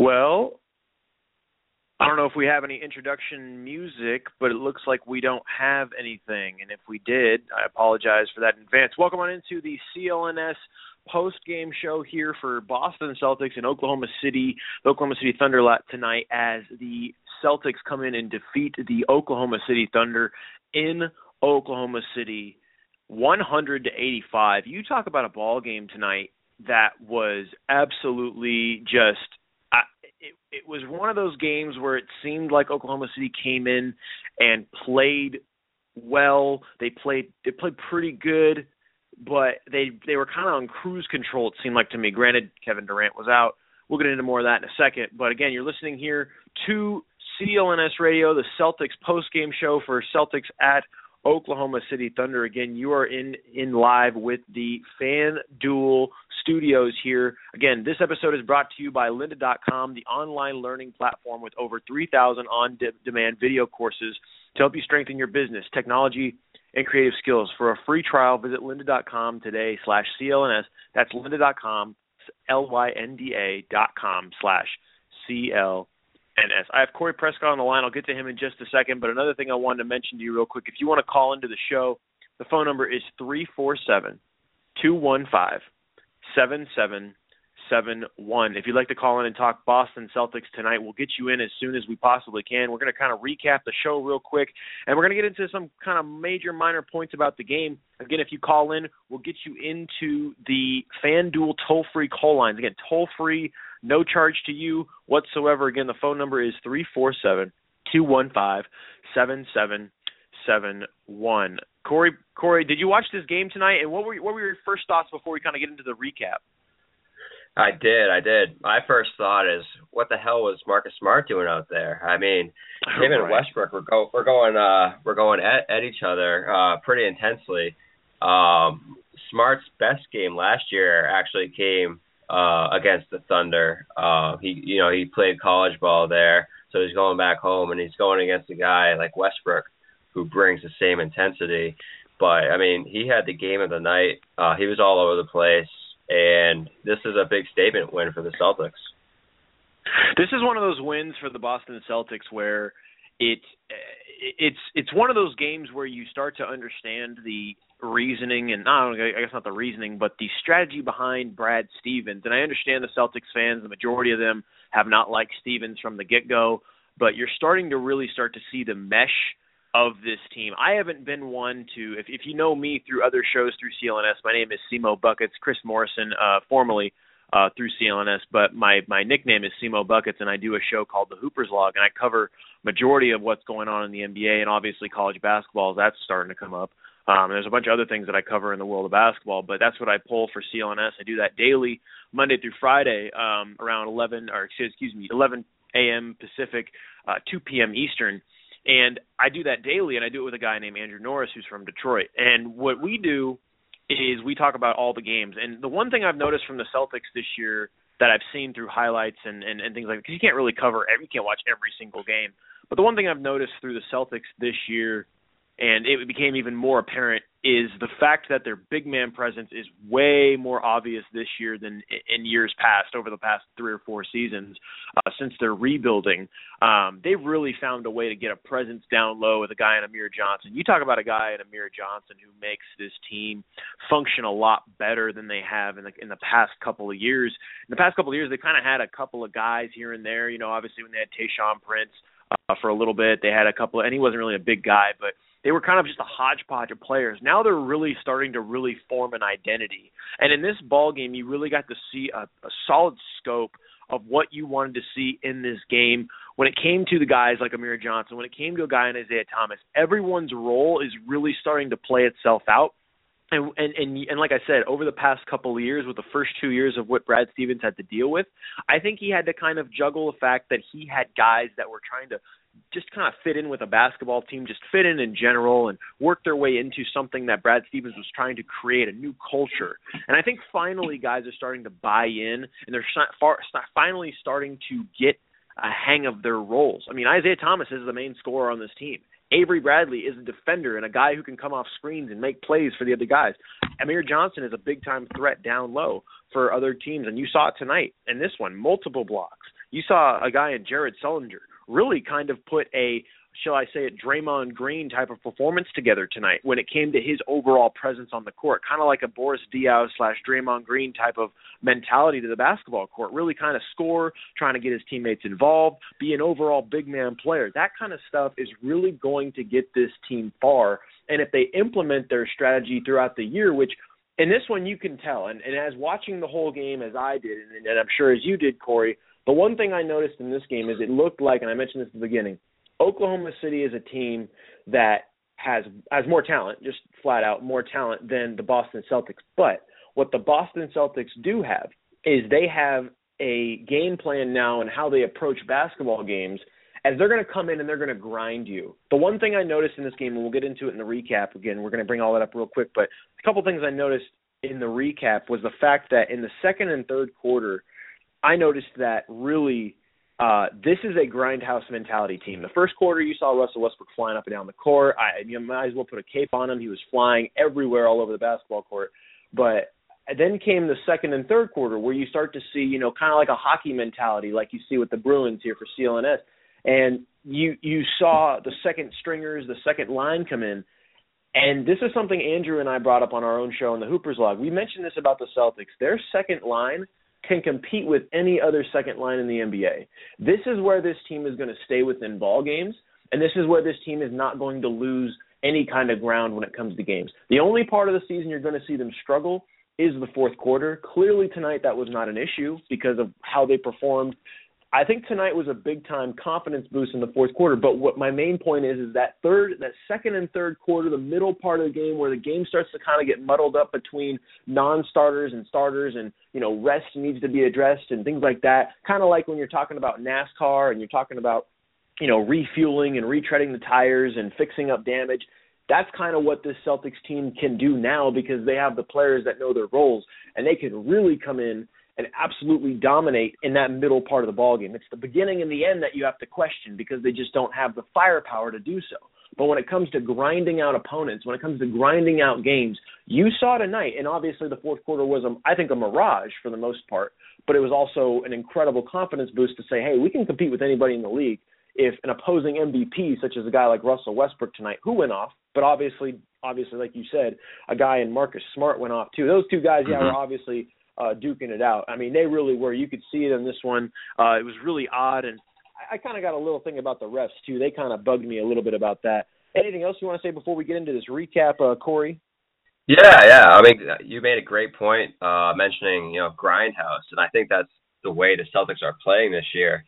Well, I don't know if we have any introduction music, but it looks like we don't have anything. And if we did, I apologize for that in advance. Welcome on into the CLNS post-game show here for Boston Celtics and Oklahoma City, the Oklahoma City Thunder tonight as the Celtics come in and defeat the Oklahoma City Thunder in Oklahoma City 100-85. You talk about a ball game tonight that was absolutely just it was one of those games where it seemed like Oklahoma City came in and played well. They played pretty good, but they were kind of on cruise control, it seemed like to me. Granted, Kevin Durant was out. We'll get into more of that in a second. But again, you're listening here to CLNS Radio, the Celtics post-game show for Celtics at Oklahoma City Thunder. Again, you are in live with the FanDuel studios here. Again, this episode is brought to you by lynda.com, the online learning platform with over 3,000 on-demand video courses to help you strengthen your business, technology, and creative skills. For a free trial, visit lynda.com today/CLNS. That's lynda.com, lynda.com/CLNS. I have Corey Prescott on the line. I'll get to him in just a second. But another thing I wanted to mention to you real quick, if you want to call into the show, the phone number is 347-215-7771. If you'd like to call in and talk Boston Celtics tonight, we'll get you in as soon as we possibly can. We're going to kind of recap the show real quick, and we're going to get into some kind of major, minor points about the game. Again, if you call in, we'll get you into the FanDuel toll-free call lines. Again, toll-free, no charge to you whatsoever. Again, the phone number is 347-215-7771. Corey, did you watch this game tonight? And what were your first thoughts before we kind of get into the recap? I did. My first thought is, what the hell was Marcus Smart doing out there? I mean, him and Westbrook we're going at each other pretty intensely. Smart's best game last year actually came against the Thunder. He played college ball there, so he's going back home and he's going against a guy like Westbrook who brings the same intensity. But I mean, he had the game of the night. He was all over the place. And this is a big statement win for the Celtics. This is one of those wins for the Boston Celtics where it's one of those games where you start to understand the reasoning, and I guess not the reasoning, but the strategy behind Brad Stevens. And I understand the Celtics fans, the majority of them have not liked Stevens from the get-go, but you're starting to see the mesh of this team. I haven't been one to, if you know me through other shows through CLNS, my name is Simo Buckets, Chris Morrison, formerly through CLNS, but my nickname is Simo Buckets, and I do a show called The Hoopers Log, and I cover majority of what's going on in the NBA and obviously college basketball. That's starting to come up. There's a bunch of other things that I cover in the world of basketball, but that's what I pull for CLNS. I do that daily, Monday through Friday, around 11 a.m. Pacific, 2 p.m. Eastern. And I do that daily, and I do it with a guy named Andrew Norris who's from Detroit. And what we do is we talk about all the games. And the one thing I've noticed from the Celtics this year that I've seen through highlights and things like that, because you can't really you can't watch every single game. But the one thing I've noticed through the Celtics this year, and it became even more apparent, is the fact that their big man presence is way more obvious this year than in years past, over the past 3 or 4 seasons, since they're rebuilding. They've really found a way to get a presence down low with a guy in Amir Johnson. You talk about a guy in Amir Johnson who makes this team function a lot better than they have in the past couple of years. In the past couple of years, they kind of had a couple of guys here and there. Obviously when they had Tayshaun Prince for a little bit, they had a couple, and he wasn't really a big guy, but they were kind of just a hodgepodge of players. Now they're really starting to really form an identity. And in this ball game, you really got to see a solid scope of what you wanted to see in this game. When it came to the guys like Amir Johnson, when it came to a guy in Isaiah Thomas, everyone's role is really starting to play itself out. And like I said, over the past couple of years, with the first 2 years of what Brad Stevens had to deal with, I think he had to kind of juggle the fact that he had guys that were trying to just kind of fit in with a basketball team, just fit in general, and work their way into something that Brad Stevens was trying to create, a new culture. And I think finally guys are starting to buy in, and they're finally starting to get a hang of their roles. I mean, Isaiah Thomas is the main scorer on this team. Avery Bradley is a defender and a guy who can come off screens and make plays for the other guys. Amir Johnson is a big-time threat down low for other teams, and you saw it tonight in this one, multiple blocks. You saw a guy in Jared Sullinger really kind of put a, shall I say it, Draymond Green type of performance together tonight when it came to his overall presence on the court, kind of like a Boris Diaw / Draymond Green type of mentality to the basketball court, really kind of score, trying to get his teammates involved, be an overall big man player. That kind of stuff is really going to get this team far. And if they implement their strategy throughout the year, which in this one you can tell, and as watching the whole game as I did, and I'm sure as you did, Corey, the one thing I noticed in this game is it looked like, and I mentioned this at the beginning, Oklahoma City is a team that has more talent, just flat out more talent than the Boston Celtics. But what the Boston Celtics do have is they have a game plan now and how they approach basketball games, as they're going to come in and they're going to grind you. The one thing I noticed in this game, and we'll get into it in the recap again, we're going to bring all that up real quick, but a couple things I noticed in the recap was the fact that in the second and third quarter, I noticed that really this is a grindhouse mentality team. The first quarter, you saw Russell Westbrook flying up and down the court. You might as well put a cape on him. He was flying everywhere all over the basketball court. But then came the second and third quarter where you start to see, kind of like a hockey mentality like you see with the Bruins here for CLNS. And you saw the second stringers, the second line come in. And this is something Andrew and I brought up on our own show in the Hoopers Log. We mentioned this about the Celtics. Their second line can compete with any other second line in the NBA. This is where this team is going to stay within ball games, and this is where this team is not going to lose any kind of ground when it comes to games. The only part of the season you're going to see them struggle is the fourth quarter. Clearly tonight that was not an issue because of how they performed. I think tonight was a big-time confidence boost in the fourth quarter, but what my main point is that second and third quarter, the middle part of the game where the game starts to kind of get muddled up between non-starters and starters and, rest needs to be addressed and things like that, kind of like when you're talking about NASCAR and you're talking about, refueling and retreading the tires and fixing up damage. That's kind of what this Celtics team can do now because they have the players that know their roles, and they can really come in and absolutely dominate in that middle part of the ballgame. It's the beginning and the end that you have to question because they just don't have the firepower to do so. But when it comes to grinding out opponents, when it comes to grinding out games, you saw tonight, and obviously the fourth quarter was, I think, a mirage for the most part, but it was also an incredible confidence boost to say, hey, we can compete with anybody in the league if an opposing MVP, such as a guy like Russell Westbrook tonight, who went off, but obviously, like you said, a guy in Marcus Smart went off too. Those two guys, were obviously duking it out. I mean, they really were. You could see it in this one. It was really odd, and I kind of got a little thing about the refs, too. They kind of bugged me a little bit about that. Anything else you want to say before we get into this recap, Corey? Yeah. I mean, you made a great point mentioning, grindhouse, and I think that's the way the Celtics are playing this year.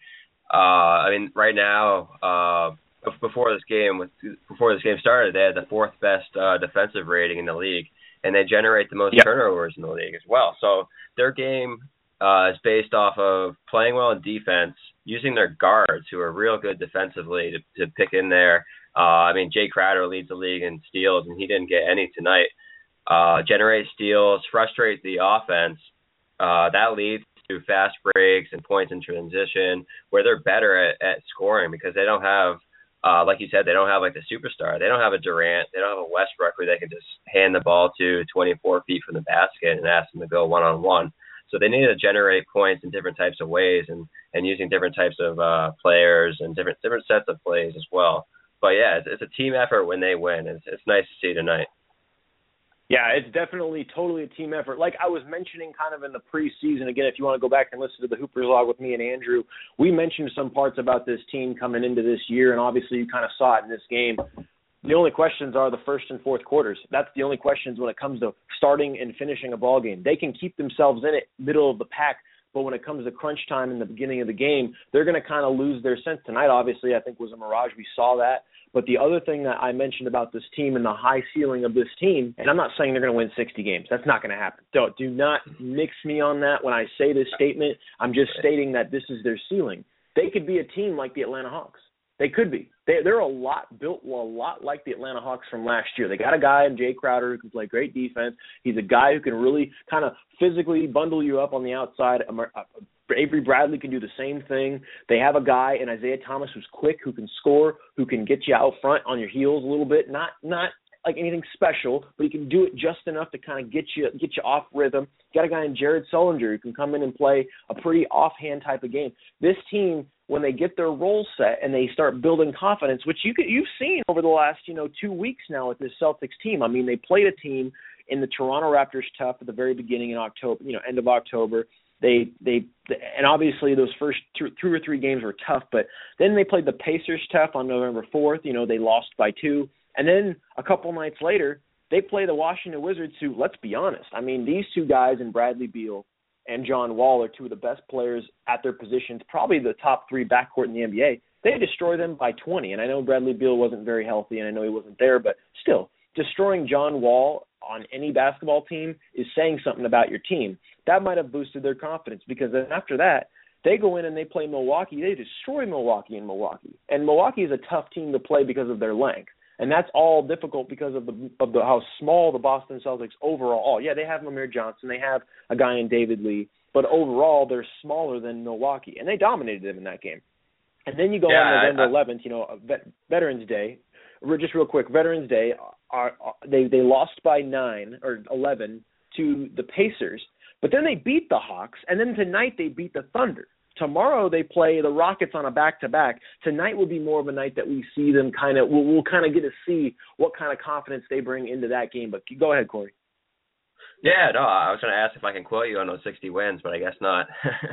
I mean, right now, before this game started, they had the fourth best defensive rating in the league, and they generate the most turnovers in the league as well. So their game is based off of playing well in defense, using their guards who are real good defensively to pick in there. I mean, Jay Crowder leads the league in steals, and he didn't get any tonight. Generate steals, frustrate the offense. That leads to fast breaks and points in transition where they're better at scoring because they don't have, like you said, they don't have like the superstar. They don't have a Durant. They don't have a Westbrook where they can just hand the ball to 24 feet from the basket and ask them to go one-on-one. So they need to generate points in different types of ways and using different types of players and different sets of plays as well. But, yeah, it's a team effort when they win. It's nice to see tonight. Yeah, it's definitely totally a team effort. Like I was mentioning kind of in the preseason, again, if you want to go back and listen to the Hoopers Log with me and Andrew, we mentioned some parts about this team coming into this year, and obviously you kind of saw it in this game. The only questions are the first and fourth quarters. That's the only questions when it comes to starting and finishing a ball game. They can keep themselves in it, middle of the pack, but when it comes to crunch time in the beginning of the game, they're going to kind of lose their sense. Tonight, obviously, I think was a mirage. We saw that. But the other thing that I mentioned about this team and the high ceiling of this team, and I'm not saying they're going to win 60 games. That's not going to happen. Do not mix me on that when I say this statement. I'm just stating that this is their ceiling. They could be a team like the Atlanta Hawks. They could be. They're built a lot like the Atlanta Hawks from last year. They got a guy in Jay Crowder who can play great defense. He's a guy who can really kind of physically bundle you up on the outside. Avery Bradley can do the same thing. They have a guy in Isaiah Thomas who's quick, who can score, who can get you out front on your heels a little bit. Not like anything special, but he can do it just enough to kind of get you off rhythm. You got a guy in Jared Sullinger who can come in and play a pretty offhand type of game. This team, when they get their role set and they start building confidence, which you've seen over the last 2 weeks now with this Celtics team. I mean, they played a team in the Toronto Raptors tough at the very beginning in October, end of October. They and obviously those first two or three games were tough, but then they played the Pacers tough on November 4th. They lost by 2, and then a couple nights later they play the Washington Wizards, who, let's be honest, I mean, these two guys in Bradley Beal and John Wall are two of the best players at their positions, probably the top 3 backcourt in the NBA. They destroy them by 20, and I know Bradley Beal wasn't very healthy, and I know he wasn't there, but still, destroying John Wall on any basketball team is saying something about your team. That might have boosted their confidence, because then after that, they go in and they play Milwaukee. They destroy Milwaukee in Milwaukee. And Milwaukee is a tough team to play because of their length. And that's all difficult because of the how small the Boston Celtics overall. Yeah, they have Amir Johnson. They have a guy in David Lee. But overall, they're smaller than Milwaukee. And they dominated them in that game. And then you go on November 11th, Veterans Day. Just real quick, Veterans Day, they lost by 9 or 11 to the Pacers. But then they beat the Hawks. And then tonight they beat the Thunder. Tomorrow they play the Rockets on a back-to-back. Tonight will be more of a night that we see them we'll kind of get to see what kind of confidence they bring into that game. But go ahead, Corey. Yeah, no, I was going to ask if I can quote you on those 60 wins, but I guess not.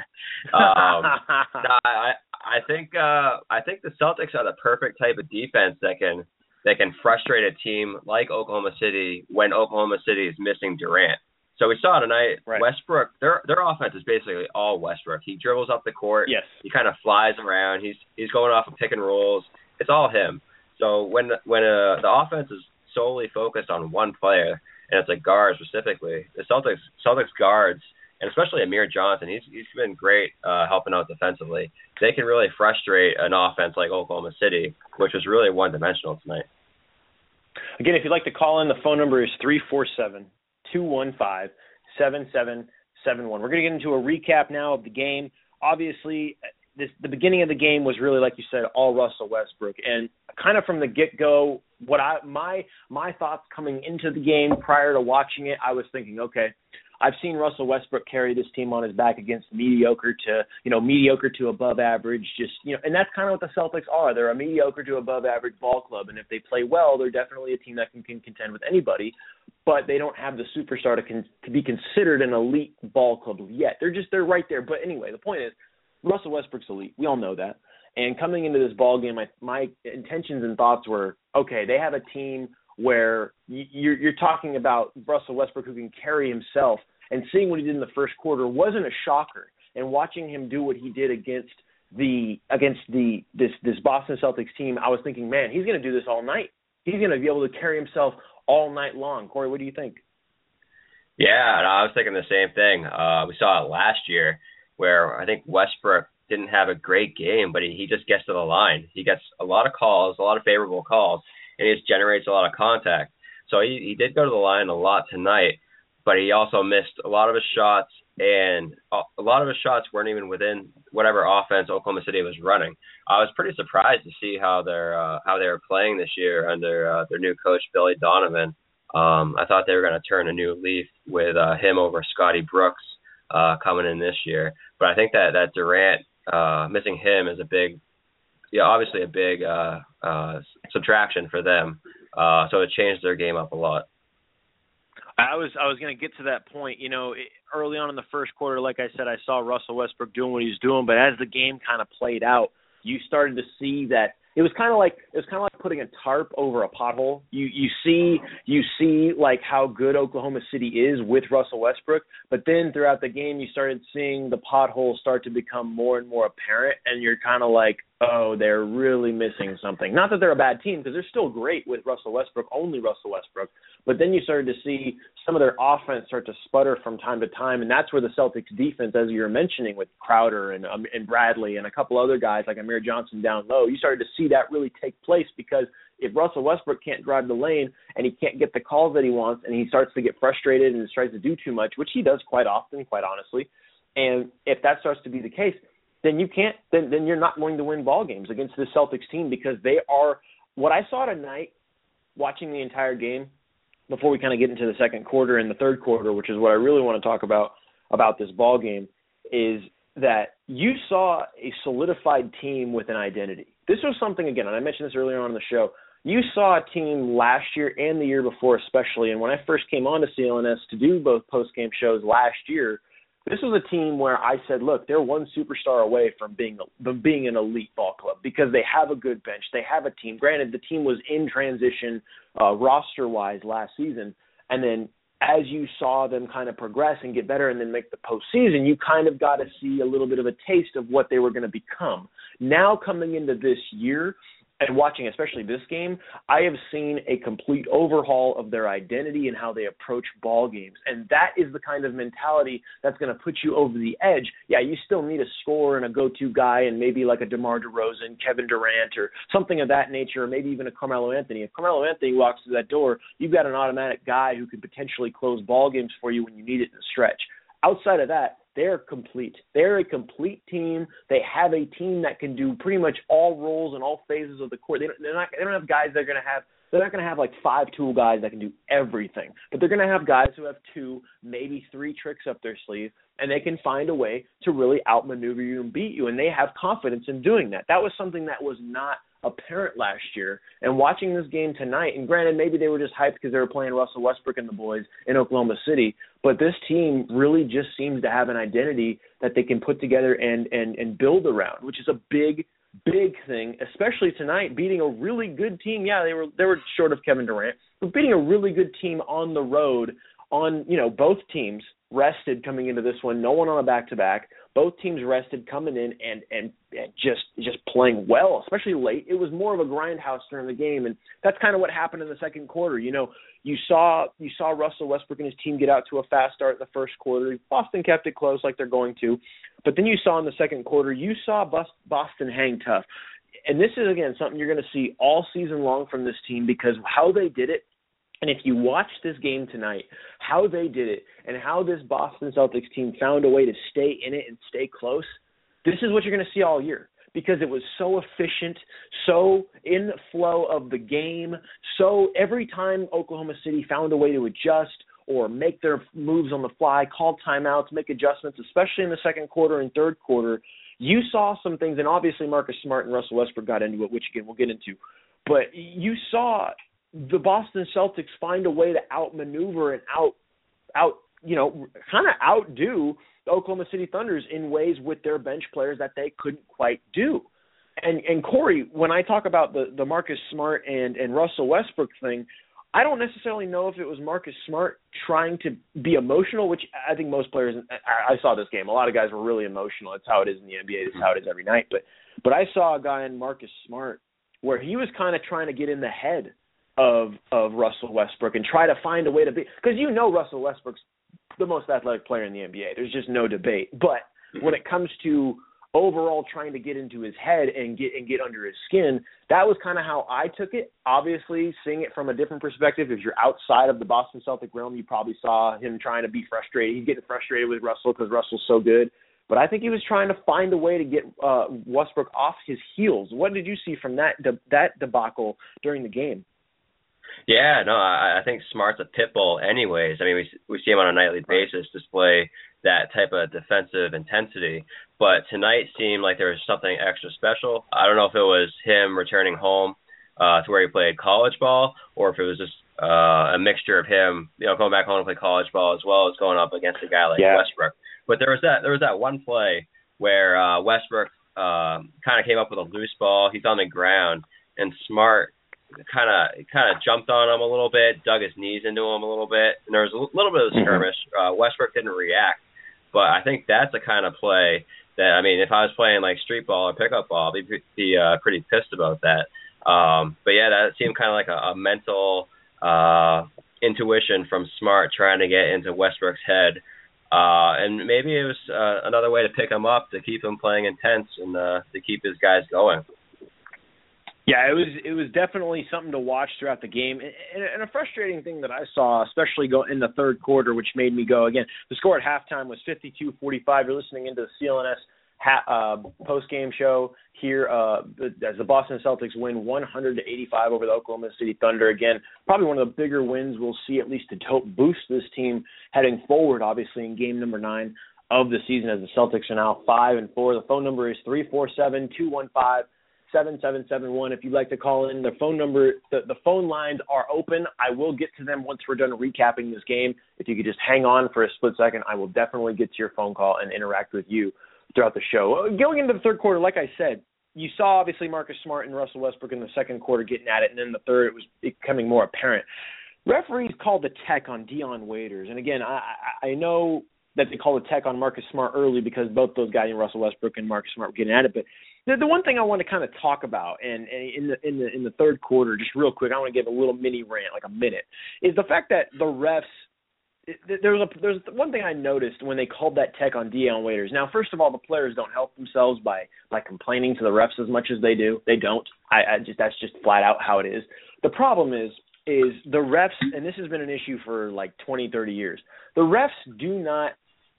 I think the Celtics are the perfect type of defense that can frustrate a team like Oklahoma City when Oklahoma City is missing Durant. So we saw tonight, right. Westbrook, their offense is basically all Westbrook. He dribbles up the court. Yes. He kind of flies around. He's going off of pick and rolls. It's all him. So when the offense is solely focused on one player, and it's a guard specifically, the Celtics guards, and especially Amir Johnson, he's been great helping out defensively. They can really frustrate an offense like Oklahoma City, which was really one-dimensional tonight. Again, if you'd like to call in, the phone number is 347-215-7771. We're going to get into a recap now of the game. Obviously, the beginning of the game was really, like you said, all Russell Westbrook. And kind of from the get-go, my thoughts coming into the game prior to watching it, I was thinking, okay, I've seen Russell Westbrook carry this team on his back against mediocre to above average, and that's kind of what the Celtics are. They're a mediocre to above average ball club, and if they play well, they're definitely a team that can contend with anybody, but they don't have the superstar to be considered an elite ball club yet. They're right there. But anyway, the point is, Russell Westbrook's elite. We all know that. And coming into this ball game, my intentions and thoughts were, okay, they have a team where you're talking about Russell Westbrook who can carry himself, and seeing what he did in the first quarter wasn't a shocker. And watching him do what he did against this Boston Celtics team, I was thinking, man, he's going to do this all night. He's going to be able to carry himself all night long. Corey, what do you think? Yeah, I was thinking the same thing. We saw it last year where I think Westbrook didn't have a great game, but he just gets to the line. He gets a lot of calls, a lot of favorable calls, and he just generates a lot of contact. So he did go to the line a lot tonight, but he also missed a lot of his shots, and a lot of his shots weren't even within whatever offense Oklahoma City was running. I was pretty surprised to see how they were playing this year under their new coach, Billy Donovan. I thought they were going to turn a new leaf with him over Scotty Brooks coming in this year. But I think that Durant, missing him is obviously a big subtraction for them. So it changed their game up a lot. I was going to get to that point. Early on in the first quarter, like I said, I saw Russell Westbrook doing what he was doing, but as the game kind of played out, you started to see that it was kind of like putting a tarp over a pothole. You see like how good Oklahoma City is with Russell Westbrook, but then throughout the game you started seeing the pothole start to become more and more apparent, and you're kind of like, oh, they're really missing something. Not that they're a bad team, because they're still great with Russell Westbrook, only Russell Westbrook. But then you started to see some of their offense start to sputter from time to time, and that's where the Celtics defense, as you were mentioning with Crowder and Bradley and a couple other guys like Amir Johnson down low, you started to see that really take place, because if Russell Westbrook can't drive the lane and he can't get the calls that he wants, and he starts to get frustrated and tries to do too much, which he does quite often, quite honestly, and if that starts to be the case, then you can't. Then you're not going to win ball games against this Celtics team, because they are. What I saw tonight watching the entire game, before we kind of get into the second quarter and the third quarter, which is what I really want to talk about this ball game, is that you saw a solidified team with an identity. This was something, again, and I mentioned this earlier on in the show, you saw a team last year and the year before especially, and when I first came on to CLNS to do both post-game shows last year, this was a team where I said, look, they're one superstar away from being an elite ball club because they have a good bench. They have a team. Granted, the team was in transition roster-wise last season, and then as you saw them kind of progress and get better and then make the postseason, you kind of got to see a little bit of a taste of what they were going to become. Now coming into this year, and watching especially this game, I have seen a complete overhaul of their identity and how they approach ball games. And that is the kind of mentality that's going to put you over the edge. Yeah, you still need a scorer and a go-to guy and maybe like a DeMar DeRozan, Kevin Durant, or something of that nature, or maybe even a Carmelo Anthony. If Carmelo Anthony walks through that door, you've got an automatic guy who could potentially close ball games for you when you need it in a stretch. Outside of that, they're complete. They're a complete team. They have a team that can do pretty much all roles and all phases of the court. They don't have guys that are going to have. They're not going to have like 5 tool guys that can do everything, but they're going to have guys who have 2, maybe 3 tricks up their sleeve, and they can find a way to really outmaneuver you and beat you. And they have confidence in doing that. That was something that was not apparent last year. And watching this game tonight, and granted, maybe they were just hyped because they were playing Russell Westbrook and the boys in Oklahoma City, but this team really just seems to have an identity that they can put together and build around, which is a big thing, especially tonight, beating a really good team. Yeah, they were short of Kevin Durant, but beating a really good team on the road on, both teams rested coming into this one, no one on a back-to-back. Both teams rested coming in and just playing well, especially late. It was more of a grindhouse during the game, and that's kind of what happened in the second quarter. You saw Russell Westbrook and his team get out to a fast start in the first quarter. Boston kept it close like they're going to. But then you saw in the second quarter, you saw Boston hang tough. And this is, again, something you're going to see all season long from this team because how they did it, and if you watch this game tonight, how they did it and how this Boston Celtics team found a way to stay in it and stay close, this is what you're going to see all year because it was so efficient, so in the flow of the game. So every time Oklahoma City found a way to adjust or make their moves on the fly, call timeouts, make adjustments, especially in the second quarter and third quarter, you saw some things, and obviously Marcus Smart and Russell Westbrook got into it, which again we'll get into, but you saw the Boston Celtics find a way to outmaneuver and kind of outdo the Oklahoma City Thunders in ways with their bench players that they couldn't quite do. And Corey, when I talk about the Marcus Smart and Russell Westbrook thing, I don't necessarily know if it was Marcus Smart trying to be emotional, which I think most players – I saw this game. A lot of guys were really emotional. It's how it is in the NBA. It's how it is every night. But I saw a guy in Marcus Smart where he was kind of trying to get in the head of Russell Westbrook and try to find a way to be – because Russell Westbrook's the most athletic player in the NBA. There's just no debate. But when it comes to overall trying to get into his head and get under his skin, that was kind of how I took it. Obviously, seeing it from a different perspective, if you're outside of the Boston Celtic realm, you probably saw him trying to be frustrated. He's getting frustrated with Russell because Russell's so good. But I think he was trying to find a way to get Westbrook off his heels. What did you see from that debacle during the game? Yeah, no, I think Smart's a pit bull anyways. I mean, we see him on a nightly basis display that type of defensive intensity. But tonight seemed like there was something extra special. I don't know if it was him returning home to where he played college ball or if it was just a mixture of him, going back home to play college ball as well as going up against a guy like Westbrook. But there was that one play where Westbrook kind of came up with a loose ball. He's on the ground, and Smart kind of jumped on him a little bit, dug his knees into him a little bit, and there was a little bit of a skirmish. Westbrook didn't react, but I think that's the kind of play that, I mean, if I was playing like street ball or pickup ball, I'd be pretty pissed about that. But yeah, that seemed kind of like a mental intuition from Smart trying to get into Westbrook's head. And maybe it was another way to pick him up, to keep him playing intense and to keep his guys going. Yeah, it was definitely something to watch throughout the game. And a frustrating thing that I saw, especially in the third quarter, which made me go, again, the score at halftime was 52-45. You're listening into the CLNS post-game show here as the Boston Celtics win 100-85 over the Oklahoma City Thunder. Again, probably one of the bigger wins we'll see, at least to help boost this team heading forward, obviously, in game number 9 of the season, as the Celtics are now 5-4. The phone number is 347-215-7771. If you'd like to call in, the phone number, the phone lines are open. I will get to them once we're done recapping this game. If you could just hang on for a split second, I will definitely get to your phone call and interact with you throughout the show. Going into the third quarter, like I said, you saw obviously Marcus Smart and Russell Westbrook in the second quarter getting at it, and then the third it was becoming more apparent. Referees called the tech on Dion Waiters, and again, I know that they called a tech on Marcus Smart early because both those guys, Russell Westbrook and Marcus Smart, were getting at it. But the one thing I want to kind of talk about, and in the third quarter, just real quick, I want to give a little mini rant, like a minute, is the fact that the refs. There's one thing I noticed when they called that tech on Dion Waiters. Now, first of all, the players don't help themselves by complaining to the refs as much as they do. They don't. That's just flat out how it is. The problem is the refs, and this has been an issue for like 20, 30 years. The refs do not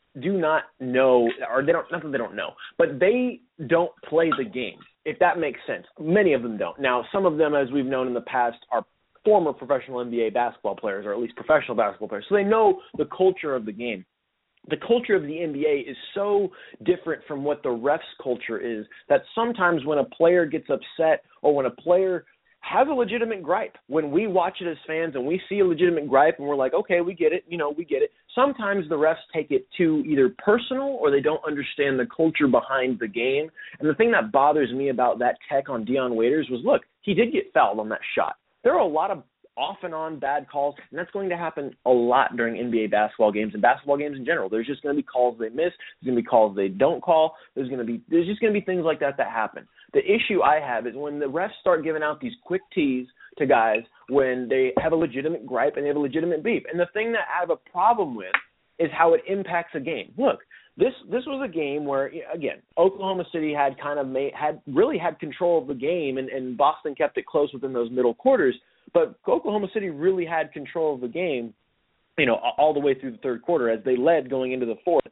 know, or they don't, not that they don't know, but they don't play the game, if that makes sense. Many of them don't. Now, some of them, as we've known in the past, are former professional NBA basketball players, or at least professional basketball players, so they know the culture of the game. The culture of the NBA is so different from what the refs' culture is that sometimes when a player gets upset or when a player has a legitimate gripe, when we watch it as fans and we see a legitimate gripe and we're like, okay, we get it, we get it. Sometimes the refs take it too either personal or they don't understand the culture behind the game. And the thing that bothers me about that tech on Dion Waiters was, look, he did get fouled on that shot. There are a lot of off and on bad calls, and that's going to happen a lot during NBA basketball games and basketball games in general. There's just going to be calls they miss. There's going to be calls they don't call. There's just going to be things like that happen. The issue I have is when the refs start giving out these quick tees to guys when they have a legitimate gripe and they have a legitimate beef. And the thing that I have a problem with is how it impacts a game. Look, this was a game where, again, Oklahoma City had really had control of the game, and Boston kept it close within those middle quarters. But Oklahoma City really had control of the game, all the way through the third quarter as they led going into the fourth,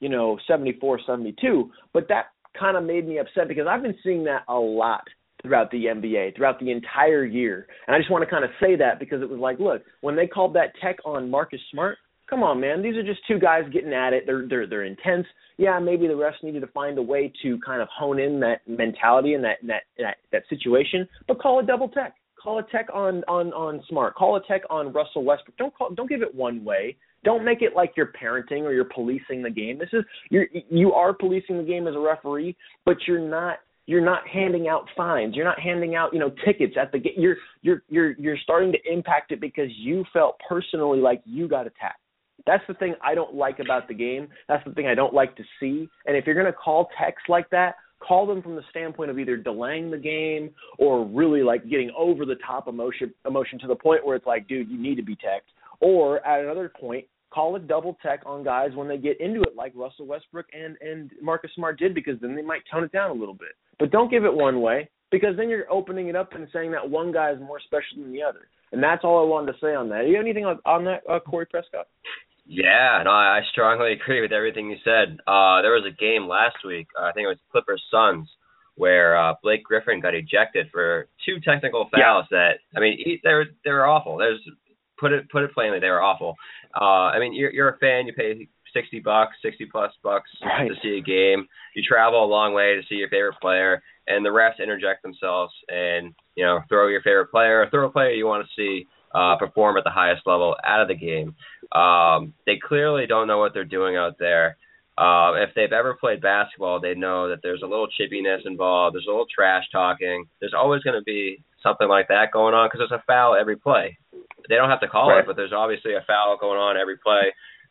74-72. But that kind of made me upset because I've been seeing that a lot throughout the NBA, throughout the entire year. And I just want to kind of say that because it was like, look, when they called that tech on Marcus Smart, come on, man, these are just two guys getting at it. They're intense. Yeah, maybe the refs needed to find a way to kind of hone in that mentality and that situation, but call a double tech. Call a tech on Smart. Call a tech on Russell Westbrook. Don't give it one way. Don't make it like you're parenting or you're policing the game. You are policing the game as a referee, but you're not handing out fines. You're not handing out tickets at the game. You're starting to impact it because you felt personally like you got attacked. That's the thing I don't like about the game. That's the thing I don't like to see. And if you're going to call techs like that, call them from the standpoint of either delaying the game or really like getting over the top emotion to the point where it's like, dude, you need to be teched. Or at another point, call a double tech on guys when they get into it like Russell Westbrook and Marcus Smart did, because then they might tone it down a little bit. But don't give it one way, because then you're opening it up and saying that one guy is more special than the other. And that's all I wanted to say on that. You have anything on that, Corey Prescott? Yeah, no, I strongly agree with everything you said. There was a game last week, I think it was Clippers-Suns, where Blake Griffin got ejected for two technical fouls that, I mean, they were awful. Put it plainly, they were awful. I mean, you're a fan, you pay $60, $60+ bucks right to see a game. You travel a long way to see your favorite player, and the refs interject themselves and, throw your favorite player, throw a player you want to see perform at the highest level out of the game. They clearly don't know what they're doing out there. If they've ever played basketball, they know that there's a little chippiness involved. There's a little trash talking. There's always going to be something like that going on because there's a foul every play. They don't have to call it, but there's obviously a foul going on every play.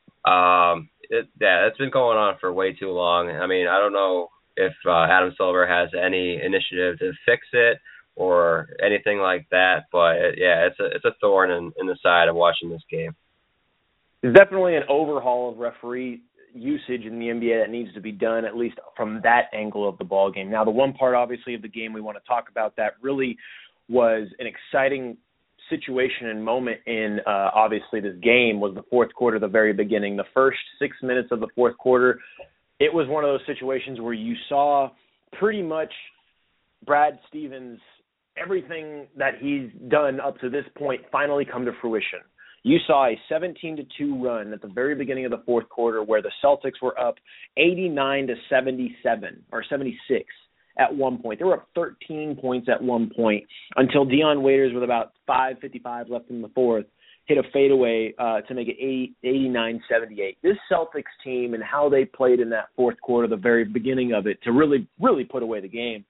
It's been going on for way too long. I mean, I don't know if Adam Silver has any initiative to fix it or anything like that, but it's a thorn in the side of watching this game. There's definitely an overhaul of referee usage in the NBA that needs to be done, at least from that angle of the ball game. Now, the one part, obviously, of the game we want to talk about that really was an exciting situation and moment in, obviously, this game was the fourth quarter, the very beginning. The first 6 minutes of the fourth quarter, it was one of those situations where you saw pretty much Brad Stevens, everything that he's done up to this point finally come to fruition. You saw a 17-2 run at the very beginning of the fourth quarter where the Celtics were up 89-77 or 76 at one point. They were up 13 points at one point until Dion Waiters, with about 5:55 left in the fourth, hit a fadeaway to make it 89-78. This Celtics team and how they played in that fourth quarter, the very beginning of it, to really, really put away the game,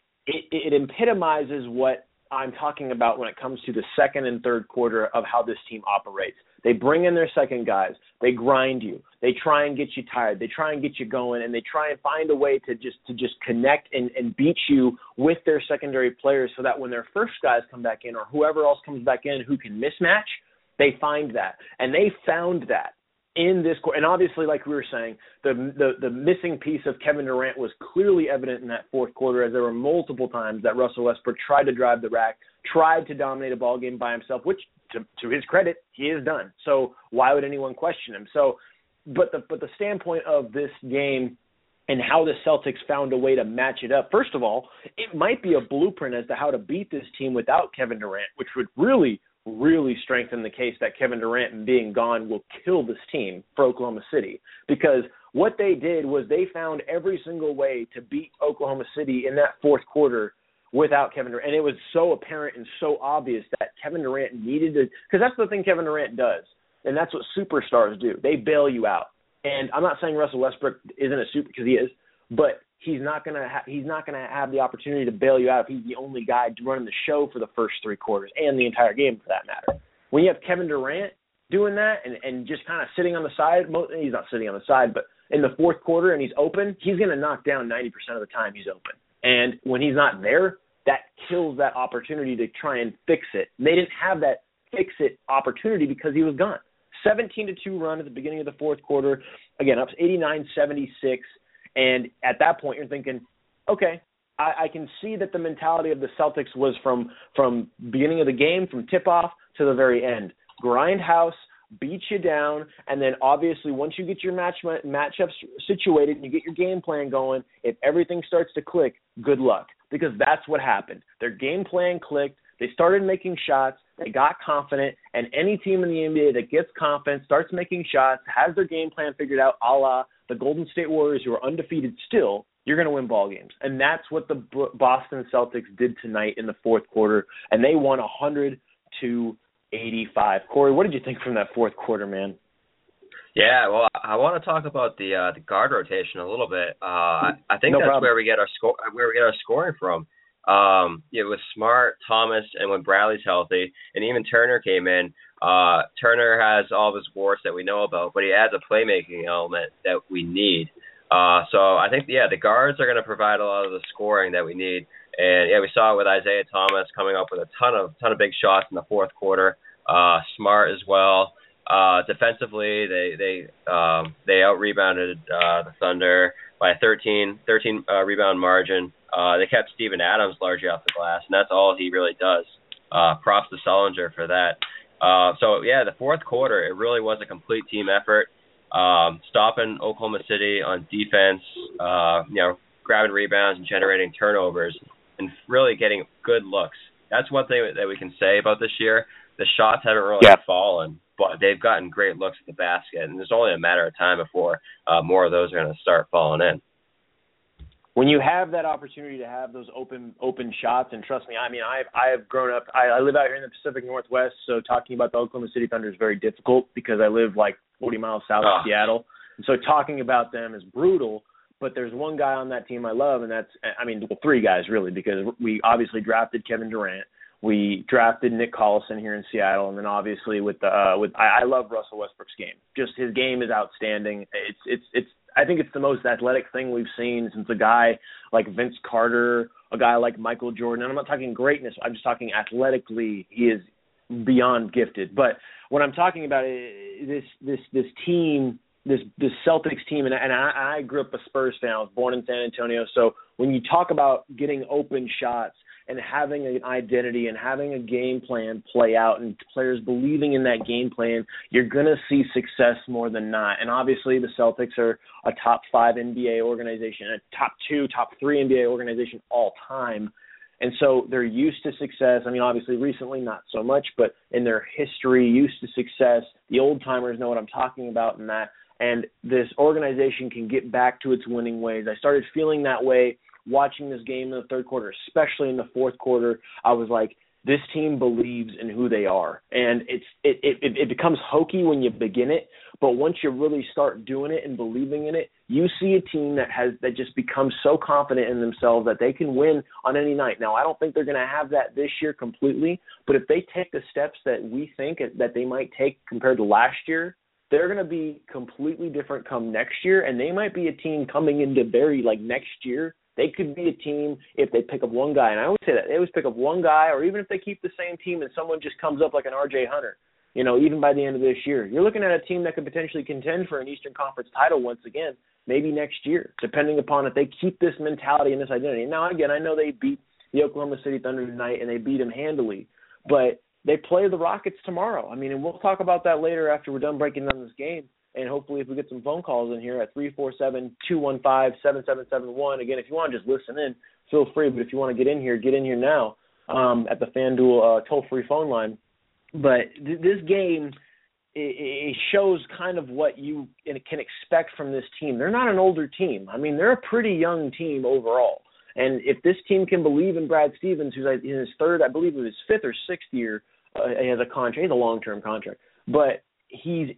it epitomizes what I'm talking about when it comes to the second and third quarter of how this team operates. They bring in their second guys. They grind you. They try and get you tired. They try and get you going, and they try and find a way to just connect and beat you with their secondary players so that when their first guys come back in or whoever else comes back in who can mismatch, they find that. And they found that in this quarter. And obviously, like we were saying, the missing piece of Kevin Durant was clearly evident in that fourth quarter, as there were multiple times that Russell Westbrook tried to drive the rack, tried to dominate a ball game by himself, which, to his credit, he has done. So why would anyone question him? So, but the standpoint of this game and how the Celtics found a way to match it up, first of all, it might be a blueprint as to how to beat this team without Kevin Durant, which would really strengthen the case that Kevin Durant being gone will kill this team for Oklahoma City. Because what they did was they found every single way to beat Oklahoma City in that fourth quarter without Kevin Durant. And it was so apparent and so obvious that Kevin Durant needed to, because that's the thing Kevin Durant does, and that's what superstars do. They bail you out. And I'm not saying Russell Westbrook isn't a super, because he is, but he's not gonna have the opportunity to bail you out if he's the only guy running the show for the first three quarters and the entire game for that matter. When you have Kevin Durant doing that and just kind of sitting on the side, he's not sitting on the side, but in the fourth quarter and he's open, he's going to knock down 90% of the time he's open. And when he's not there, that kills that opportunity to try and fix it. They didn't have that fix-it opportunity because he was gone. 17-2 run at the beginning of the fourth quarter. Again, up to 89-76. And at that point, you're thinking, okay, I can see that the mentality of the Celtics was from beginning of the game, from tip-off to the very end. Grindhouse, beat you down, and then obviously once you get your matchups situated and you get your game plan going, if everything starts to click, good luck. Because that's what happened. Their game plan clicked. They started making shots. They got confident. And any team in the NBA that gets confident, starts making shots, has their game plan figured out, a la the Golden State Warriors, who are undefeated still, you're going to win ball games. And that's what the Boston Celtics did tonight in the fourth quarter. And they won 100-85. Corey, what did you think from that fourth quarter, man? Yeah, well, I want to talk about the guard rotation a little bit. I think no that's problem. where we get our scoring from. It was Smart, Thomas, and when Bradley's healthy, and even Turner came in. Turner has all of his warts that we know about, but he adds a playmaking element that we need. So I think, the guards are going to provide a lot of the scoring that we need. And we saw it with Isaiah Thomas coming up with a ton of big shots in the fourth quarter. Smart as well. Defensively, they out-rebounded the Thunder by a 13 rebound margin. They kept Steven Adams largely off the glass, and that's all he really does. Props to Sullinger for that. The fourth quarter, it really was a complete team effort. Stopping Oklahoma City on defense, grabbing rebounds and generating turnovers, and really getting good looks. That's one thing that we can say about this year. The shots haven't really fallen, but they've gotten great looks at the basket, and it's only a matter of time before more of those are going to start falling in. When you have that opportunity to have those open shots, and trust me, I mean, I have grown up, I live out here in the Pacific Northwest, so talking about the Oklahoma City Thunder is very difficult because I live like 40 miles south of Seattle. And so talking about them is brutal, but there's one guy on that team I love, and that's, three guys really, because we obviously drafted Kevin Durant. We drafted Nick Collison here in Seattle, and then obviously I love Russell Westbrook's game. Just his game is outstanding. It's I think it's the most athletic thing we've seen since a guy like Vince Carter, a guy like Michael Jordan. And I'm not talking greatness. I'm just talking athletically. He is beyond gifted. But when I'm talking about this team, this Celtics team, and I grew up a Spurs fan. I was born in San Antonio. So when you talk about getting open shots, and having an identity and having a game plan play out and players believing in that game plan, you're going to see success more than not. And obviously the Celtics are a top 5 NBA organization, a top 2, top 3 NBA organization all time. And so they're used to success. I mean, obviously recently not so much, but in their history, used to success. The old timers know what I'm talking about in that. And this organization can get back to its winning ways. I started feeling that way watching this game in the third quarter, especially in the fourth quarter. I was like, this team believes in who they are. And it becomes hokey when you begin it, but once you really start doing it and believing in it, you see a team that just becomes so confident in themselves that they can win on any night. Now, I don't think they're going to have that this year completely, but if they take the steps that we think that they might take compared to last year, they're going to be completely different come next year, and they might be a team coming into next year. They could be a team if they pick up one guy, and I always say that. They always pick up one guy, or even if they keep the same team and someone just comes up like an R.J. Hunter, even by the end of this year. You're looking at a team that could potentially contend for an Eastern Conference title once again, maybe next year, depending upon if they keep this mentality and this identity. Now, again, I know they beat the Oklahoma City Thunder tonight, and they beat them handily, but they play the Rockets tomorrow. I mean, and we'll talk about that later after we're done breaking down this game. And hopefully if we get some phone calls in here at 347-215-7771. Again, if you want to just listen in, feel free. But if you want to get in here now at the FanDuel toll-free phone line. But this game, it shows kind of what you can expect from this team. They're not an older team. I mean, they're a pretty young team overall. And if this team can believe in Brad Stevens, who's in his third, I believe it was his 5th or 6th year, he has a contract. He has a long-term contract. But he's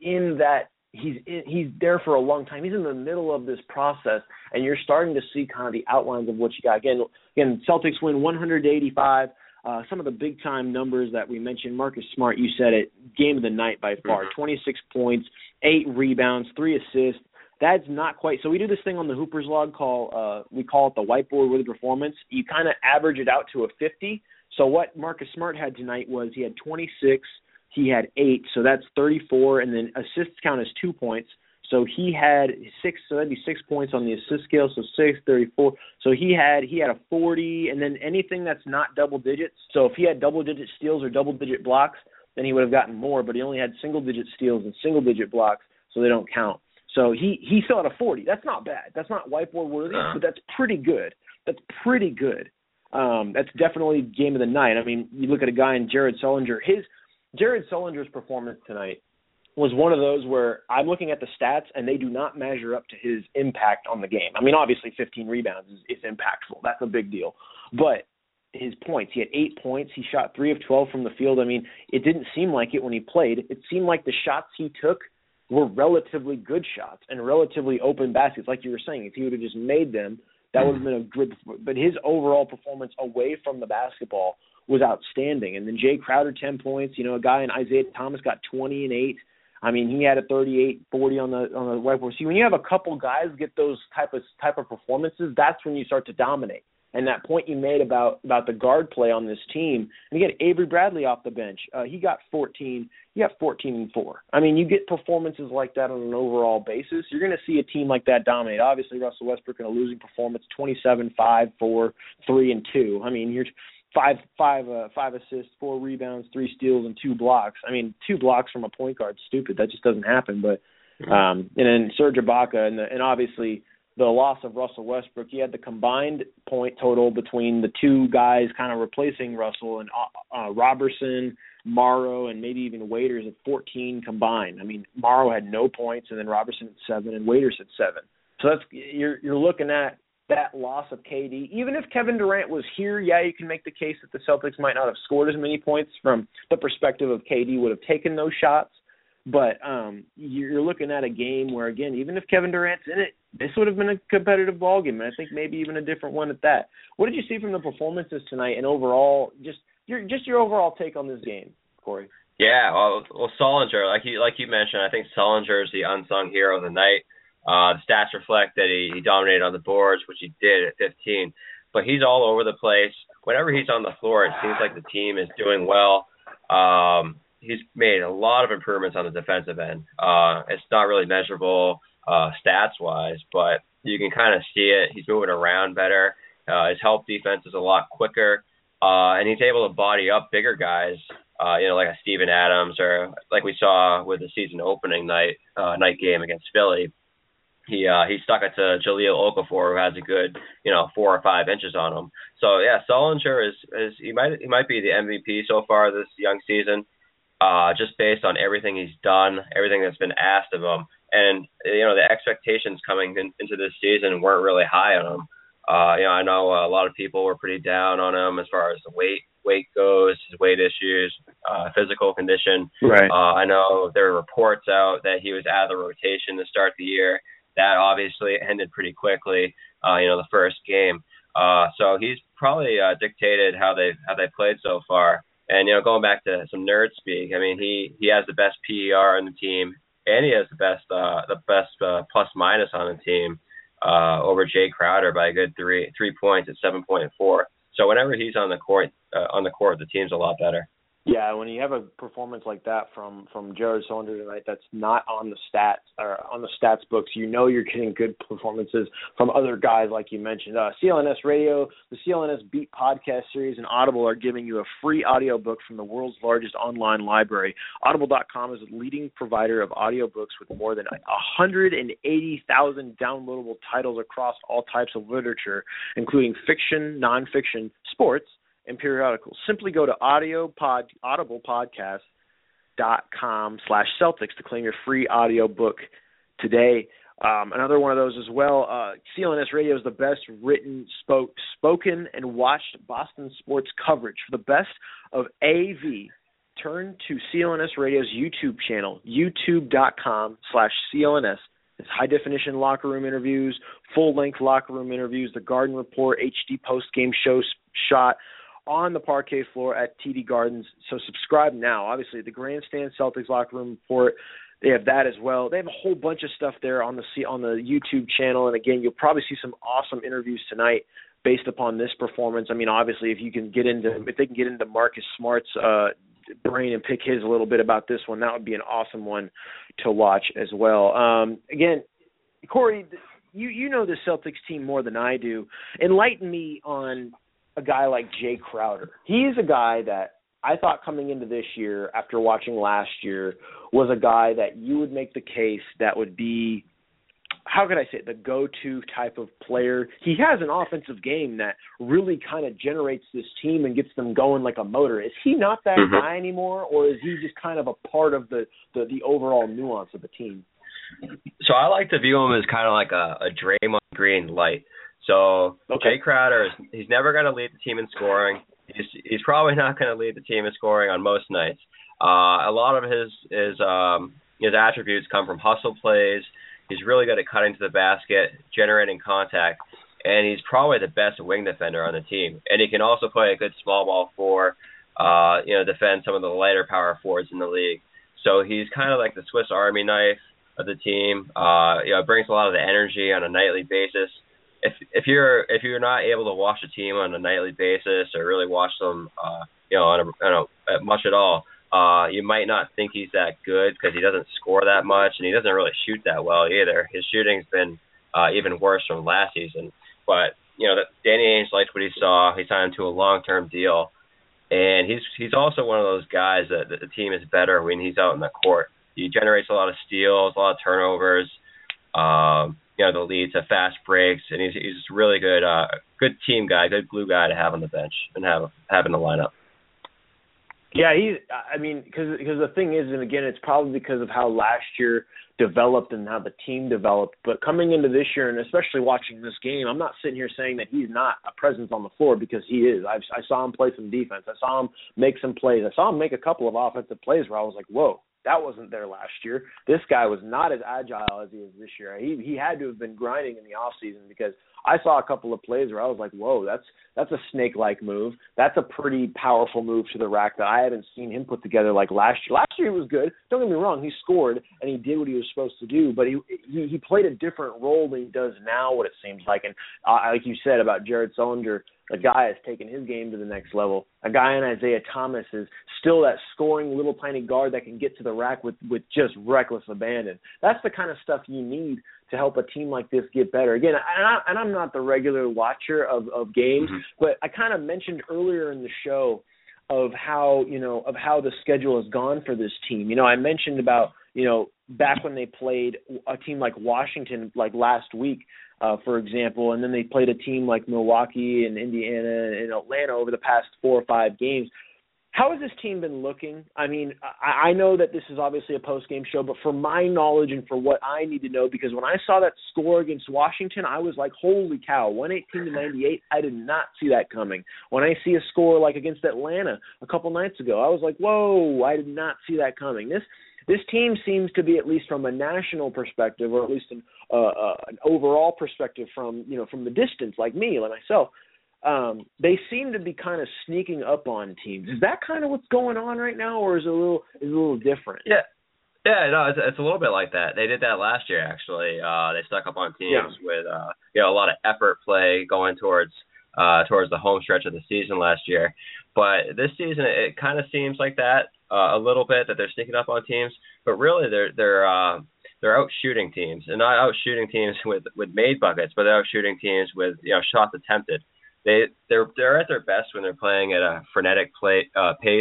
there for a long time. He's in the middle of this process, and you're starting to see kind of the outlines of what you got. Again, Celtics win 100-85. Some of the big-time numbers that we mentioned, Marcus Smart, you said it, game of the night by far, 26 points, 8 rebounds, 3 assists. That's not quite – so we do this thing on the Hoopers log we call it the whiteboard with performance. You kind of average it out to a 50. So what Marcus Smart had tonight was he had 26, he had 8, so that's 34, and then assists count as 2 points. So he had 6, so that'd be 6 points on the assist scale, so 6, 34. So he had a 40, and then anything that's not double digits. So if he had double-digit steals or double-digit blocks, then he would have gotten more, but he only had single-digit steals and single-digit blocks, so they don't count. So he still had a 40. That's not bad. That's not whiteboard worthy, but that's pretty good. That's pretty good. That's definitely game of the night. I mean, you look at a guy in Jared Sullinger. Jared Sullinger's performance tonight was one of those where I'm looking at the stats and they do not measure up to his impact on the game. I mean, obviously 15 rebounds is impactful. That's a big deal. But his points, he had 8 points. He shot 3 of 12 from the field. I mean, it didn't seem like it when he played. It seemed like the shots he took were relatively good shots and relatively open baskets. Like you were saying, if he would have just made them, that would have been a good – but his overall performance away from the basketball was outstanding. And then Jay Crowder, 10 points. A guy in Isaiah Thomas got 20 and 8. I mean, he had a 38-40 on the whiteboard. See, when you have a couple guys get those type of performances, that's when you start to dominate. And that point you made about the guard play on this team, and you get Avery Bradley off the bench. He got 14. He got 14 and 4. I mean, you get performances like that on an overall basis, you're going to see a team like that dominate. Obviously, Russell Westbrook in a losing performance, 27, 5, 4, 3, and 2. I mean, you're five assists, 4 rebounds, 3 steals, and 2 blocks. I mean, 2 blocks from a point guard, stupid. That just doesn't happen. But and then Serge Ibaka, and obviously the loss of Russell Westbrook, he had the combined point total between the two guys kind of replacing Russell and Robertson, Morrow, and maybe even Waiters at 14 combined. I mean, Morrow had no points, and then Robertson at 7, and Waiters at 7. So that's you're looking at that loss of KD. Even if Kevin Durant was here, yeah, you can make the case that the Celtics might not have scored as many points from the perspective of KD would have taken those shots. But you're looking at a game where, again, even if Kevin Durant's in it, this would have been a competitive ballgame, and I think maybe even a different one at that. What did you see from the performances tonight, and overall, just your overall take on this game, Corey? Yeah, well, Sullinger, like you mentioned, I think Sullinger is the unsung hero of the night. The stats reflect that he dominated on the boards, which he did at 15. But he's all over the place. Whenever he's on the floor, it seems like the team is doing well. He's made a lot of improvements on the defensive end. It's not really measurable stats-wise, but you can kind of see it. He's moving around better. His help defense is a lot quicker. and he's able to body up bigger guys, like a Steven Adams, or like we saw with the season opening night game against Philly. He stuck it to Jahlil Okafor, who has a good 4 or 5 inches on him. So yeah, Sullinger is he might be the MVP so far this young season, just based on everything he's done, everything that's been asked of him, and the expectations coming into this season weren't really high on him. I know a lot of people were pretty down on him as far as the weight goes, his weight issues, physical condition. Right. I know there were reports out that he was out of the rotation to start the year. That obviously ended pretty quickly, the first game. So he's probably dictated how they played so far. And going back to some nerd speak, I mean he has the best PER on the team, and he has the best plus minus on the team over Jay Crowder by a good 3 points at 7.4. So whenever he's on the court, the team's a lot better. Yeah, when you have a performance like that from Jared Sullinger tonight, that's not on the stats books. You're getting good performances from other guys like you mentioned. CLNS Radio, the CLNS Beat podcast series, and Audible are giving you a free audiobook from the world's largest online library. Audible.com is a leading provider of audiobooks with more than 180,000 downloadable titles across all types of literature, including fiction, nonfiction, sports, and periodicals. Simply go to audiblepodcast.com/Celtics to claim your free audiobook today. Another one of those as well. CLNS Radio is the best written, spoken, and watched Boston sports coverage. For the best of AV, turn to CLNS Radio's YouTube channel, youtube.com/CLNS. It's high-definition locker room interviews, full-length locker room interviews, the Garden Report, HD post-game show shot on the parquet floor at TD Gardens. So subscribe now. Obviously, the Grandstand Celtics Locker Room Report, they have that as well. They have a whole bunch of stuff there on the YouTube channel. And, again, you'll probably see some awesome interviews tonight based upon this performance. I mean, obviously, if they can get into Marcus Smart's brain and pick his a little bit about this one, that would be an awesome one to watch as well. Again, Corey, you know the Celtics team more than I do. Enlighten me on a guy like Jay Crowder. He's a guy that I thought coming into this year, after watching last year, was a guy that you would make the case that would be, how could I say it, the go-to type of player. He has an offensive game that really kind of generates this team and gets them going like a motor. Is he not that guy anymore, or is he just kind of a part of the overall nuance of the team? So I like to view him as kind of like a Draymond Green light. So okay. Jay Crowder, he's never going to lead the team in scoring. He's probably not going to lead the team in scoring on most nights. A lot of his attributes come from hustle plays. He's really good at cutting to the basket, generating contact, and he's probably the best wing defender on the team. And he can also play a good small ball four, defend some of the lighter power forwards in the league. So he's kind of like the Swiss Army knife of the team. Brings a lot of the energy on a nightly basis. If you're not able to watch a team on a nightly basis or really watch them, much at all, you might not think he's that good because he doesn't score that much and he doesn't really shoot that well either. His shooting's been even worse from last season. But Danny Ainge liked what he saw. He signed to a long-term deal, and he's also one of those guys that the team is better when he's out in the court. He generates a lot of steals, a lot of turnovers. The lead to fast breaks, and he's just really good, good team guy, good glue guy to have on the bench and have in the lineup. Yeah, because the thing is, and again, it's probably because of how last year developed and how the team developed. But coming into this year, and especially watching this game, I'm not sitting here saying that he's not a presence on the floor, because he is. I saw him play some defense. I saw him make some plays. I saw him make a couple of offensive plays where I was like, whoa. That wasn't there last year. This guy was not as agile as he is this year. He had to have been grinding in the offseason, because I saw a couple of plays where I was like, whoa, that's a snake-like move. That's a pretty powerful move to the rack that I haven't seen him put together like last year. Last year he was good. Don't get me wrong. He scored and he did what he was supposed to do, but he played a different role than he does now, what it seems like. And like you said about Jared Sullinger, a guy has taken his game to the next level. A guy in Isaiah Thomas is still that scoring little tiny guard that can get to the rack with just reckless abandon. That's the kind of stuff you need to help a team like this get better. Again, and I'm not the regular watcher of games, but I kind of mentioned earlier in the show of how the schedule has gone for this team. I mentioned about, back when they played a team like Washington like last week, for example, and then they played a team like Milwaukee and Indiana and Atlanta over the past 4 or 5 games. How has this team been looking? I mean, I know that this is obviously a post-game show, but for my knowledge and for what I need to know, because when I saw that score against Washington, I was like, holy cow, 118-98, I did not see that coming. When I see a score like against Atlanta a couple nights ago, I was like, whoa, I did not see that coming. This team seems to be, at least from a national perspective, or at least an overall perspective from the distance, like me, like myself, they seem to be kind of sneaking up on teams. Is that kind of what's going on right now, or is it a little different? Yeah, no, it's a little bit like that. They did that last year, actually. They stuck up on teams with a lot of effort play going towards the home stretch of the season last year. But this season, it kind of seems like that a little bit, that they're sneaking up on teams. But really, they're out shooting teams, and not out shooting teams with made buckets, but they're out shooting teams with shots attempted. They're at their best when they're playing at a frenetic pace,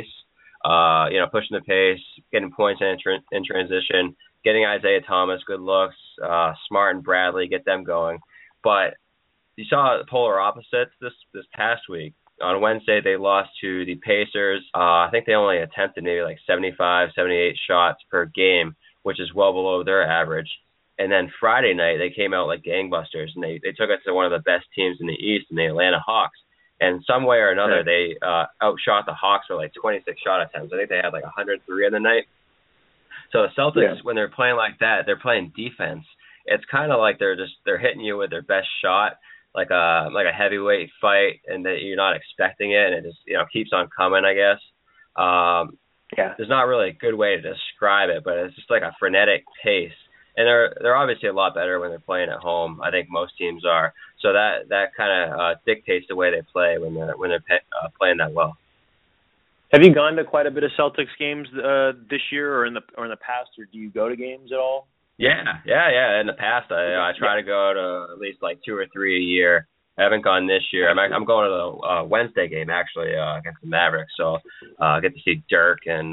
pushing the pace, getting points in transition, getting Isaiah Thomas good looks, Smart and Bradley, get them going. But you saw polar opposites this past week. On Wednesday, they lost to the Pacers. I think they only attempted maybe like 75, 78 shots per game, which is well below their average. And then Friday night, they came out like gangbusters, and they took it to one of the best teams in the East, in the Atlanta Hawks. And some way or another, they outshot the Hawks for like 26 shot attempts. I think they had like 103 on the night. So the Celtics, when they're playing like that, they're playing defense. It's kind of like they're hitting you with their best shot, like a heavyweight fight, and that you're not expecting it, and it just keeps on coming, I guess. There's not really a good way to describe it, but it's just like a frenetic pace. And they're obviously a lot better when they're playing at home. I think most teams are. So that kind of dictates the way they play when they're playing that well. Have you gone to quite a bit of Celtics games this year, or in the past, or do you go to games at all? Yeah. In the past, I try to go to at least like 2 or 3 a year. I haven't gone this year. I'm going to the Wednesday game actually against the Mavericks. So I get to see Dirk and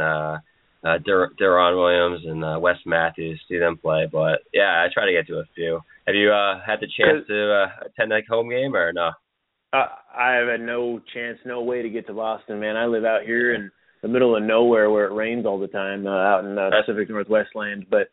Deron Williams and Wes Matthews, see them play. But yeah, I try to get to a few. Have you had the chance to attend a home game or no? I have had no chance, no way to get to Boston, man. I live out here in the middle of nowhere where it rains all the time, out in Pacific Northwest land. But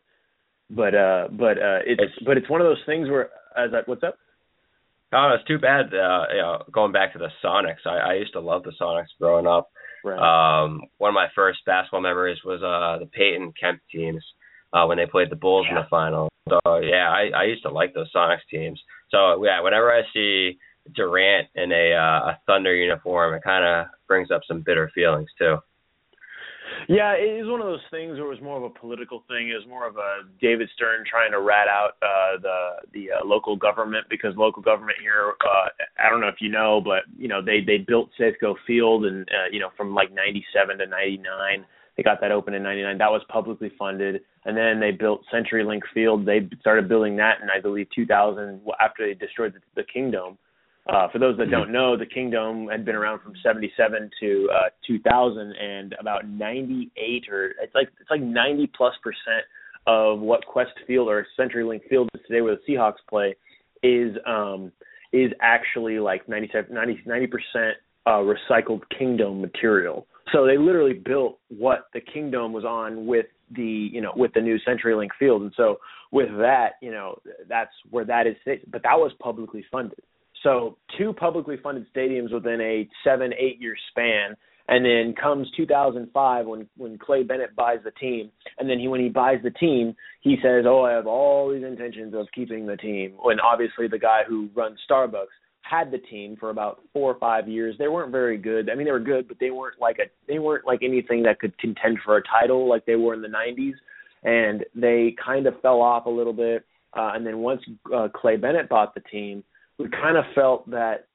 it's one of those things where what's up? Oh, it's too bad. Going back to the Sonics, I used to love the Sonics growing up. Right. One of my first basketball memories was the Peyton Kemp teams when they played the Bulls in the final. So I used to like those Sonics teams. So whenever I see Durant in a Thunder uniform, it kind of brings up some bitter feelings too. Yeah, it is one of those things where it was more of a political thing. It was more of a David Stern trying to rat out the local government, because local government here, I don't know if you know, but they built Safeco Field, and from like 97 to 99, they got that open in 99. That was publicly funded, and then they built CenturyLink Field. They started building that in, I believe, 2000, after they destroyed the Kingdome. For those that don't know, the Kingdome had been around from 77 to 2000, and about 98 or it's like 90+% of what Qwest Field or CenturyLink Field is today, where the Seahawks play, is actually like 90% recycled Kingdome material. So they literally built what the Kingdome was on with the new CenturyLink Field, and so with that, that's where that is. But that was publicly funded. So 2 publicly funded stadiums within a 7-8 year span, and then comes 2005 when Clay Bennett buys the team, and then when he buys the team, he says, "Oh, I have all these intentions of keeping the team." When obviously the guy who runs Starbucks had the team for about 4 or 5 years. They weren't very good. I mean, they were good, but they weren't like anything that could contend for a title like they were in the 90s, and they kind of fell off a little bit. And then once Clay Bennett bought the team, we kind of felt that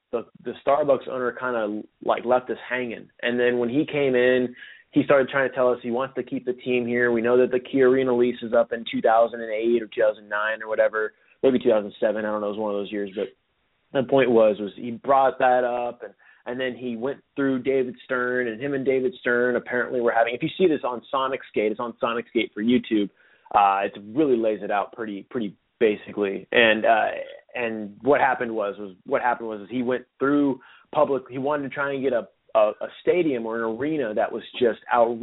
the Starbucks owner kind of like left us hanging. And then when he came in, he started trying to tell us he wants to keep the team here. We know that the Key Arena lease is up in 2008 or 2009 or whatever, maybe 2007. I don't know. It was one of those years. But the point was he brought that up, and then he went through David Stern, and him and David Stern apparently were having – if you see this on Sonicsgate, it's on Sonicsgate for YouTube. It really lays it out pretty basically. And what happened was he went through public – he wanted to try and get a stadium or an arena that was just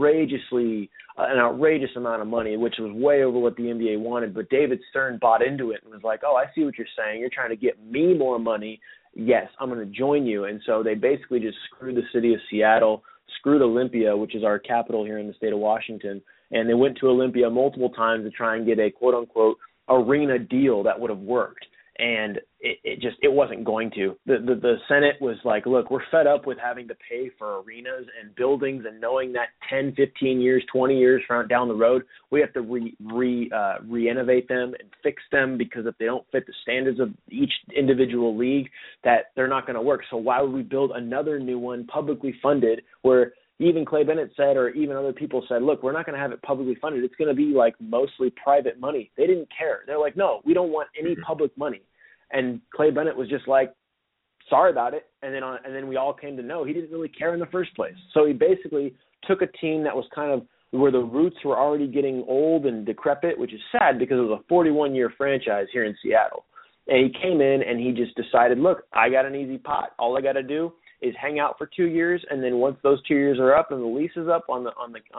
an outrageous amount of money, which was way over what the NBA wanted. But David Stern bought into it and was like, oh, I see what you're saying. You're trying to get me more money. Yes, I'm going to join you. And so they basically just screwed the city of Seattle, screwed Olympia, which is our capital here in the state of Washington. And they went to Olympia multiple times to try and get a quote-unquote arena deal that would have worked. And it wasn't going to. The Senate was like, look, we're fed up with having to pay for arenas and buildings and knowing that 10, 15 years, 20 years down the road, we have to re-innovate them and fix them, because if they don't fit the standards of each individual league, that they're not going to work. So why would we build another new one publicly funded, where even Clay Bennett said, or even other people said, look, we're not going to have it publicly funded. It's going to be like mostly private money. They didn't care. They're like, no, we don't want any public money. And Clay Bennett was just like, sorry about it. And then we all came to know he didn't really care in the first place. So he basically took a team that was kind of where the roots were already getting old and decrepit, which is sad because it was a 41-year franchise here in Seattle. And he came in and he just decided, look, I got an easy pot. All I got to do is hang out for 2 years, and then once those 2 years are up and the lease is up on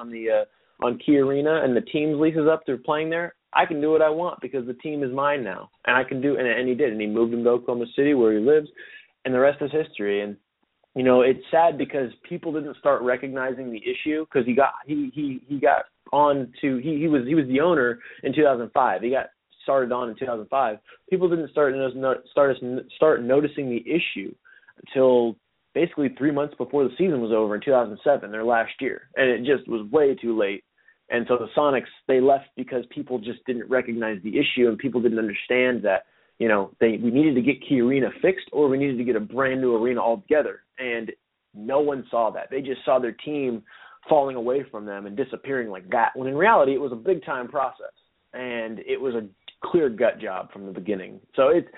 Key Arena and the team's lease is up, they're playing there, I can do what I want because the team is mine now, and I can do. And he did, and he moved him to Oklahoma City where he lives, and the rest is history. And you know, it's sad because people didn't start recognizing the issue because he was the owner in 2005. He got started on in 2005. People didn't start noticing the issue until basically 3 months before the season was over in 2007, their last year, and it just was way too late. And so the Sonics, they left because people just didn't recognize the issue, and people didn't understand that, you know, we needed to get Key Arena fixed, or we needed to get a brand new arena altogether. And no one saw that. They just saw their team falling away from them and disappearing like that, when in reality it was a big time process, and it was a clear gut job from the beginning. So it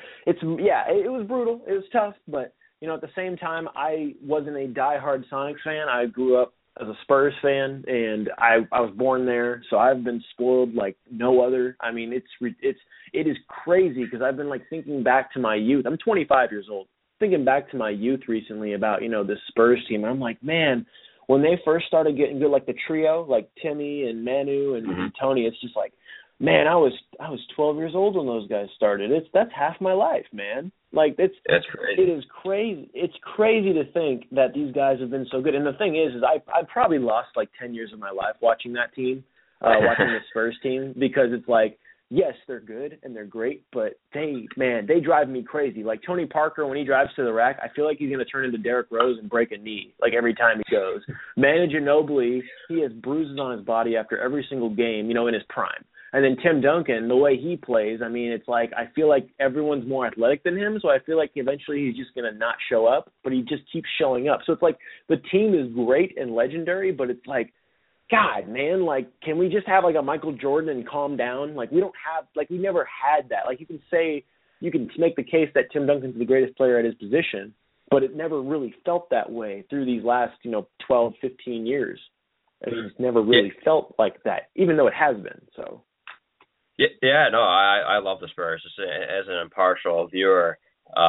was brutal. It was tough, but you know, at the same time, I wasn't a diehard Sonics fan. I grew up as a Spurs fan, and I was born there, so I've been spoiled like no other. I mean, it is crazy because I've been like thinking back to my youth. I'm 25 years old, thinking back to my youth recently about, you know, this Spurs team. I'm like, man, when they first started getting good, like the trio, like Timmy and Manu and Tony, it's just like, man, I was 12 years old when those guys started. That's half my life, man. Like that's crazy. It is crazy. It's crazy to think that these guys have been so good. And the thing is I probably lost like 10 years of my life watching that team, watching the Spurs team, because it's like, yes, they're good and they're great, but they drive me crazy. Like Tony Parker, when he drives to the rack, I feel like he's going to turn into Derrick Rose and break a knee like every time he goes. Manu Ginobili, he has bruises on his body after every single game, you know, in his prime. And then Tim Duncan, the way he plays, I mean, it's like I feel like everyone's more athletic than him, so I feel like eventually he's just going to not show up, but he just keeps showing up. So it's like the team is great and legendary, but it's like, God, man, like, can we just have like a Michael Jordan and calm down? Like, we never had that. Like, you can make the case that Tim Duncan's the greatest player at his position, but it never really felt that way through these last, 12, 15 years. I mean, it's never really felt like that, even though it has been, so. Yeah, no, I love the Spurs. Just as an impartial viewer,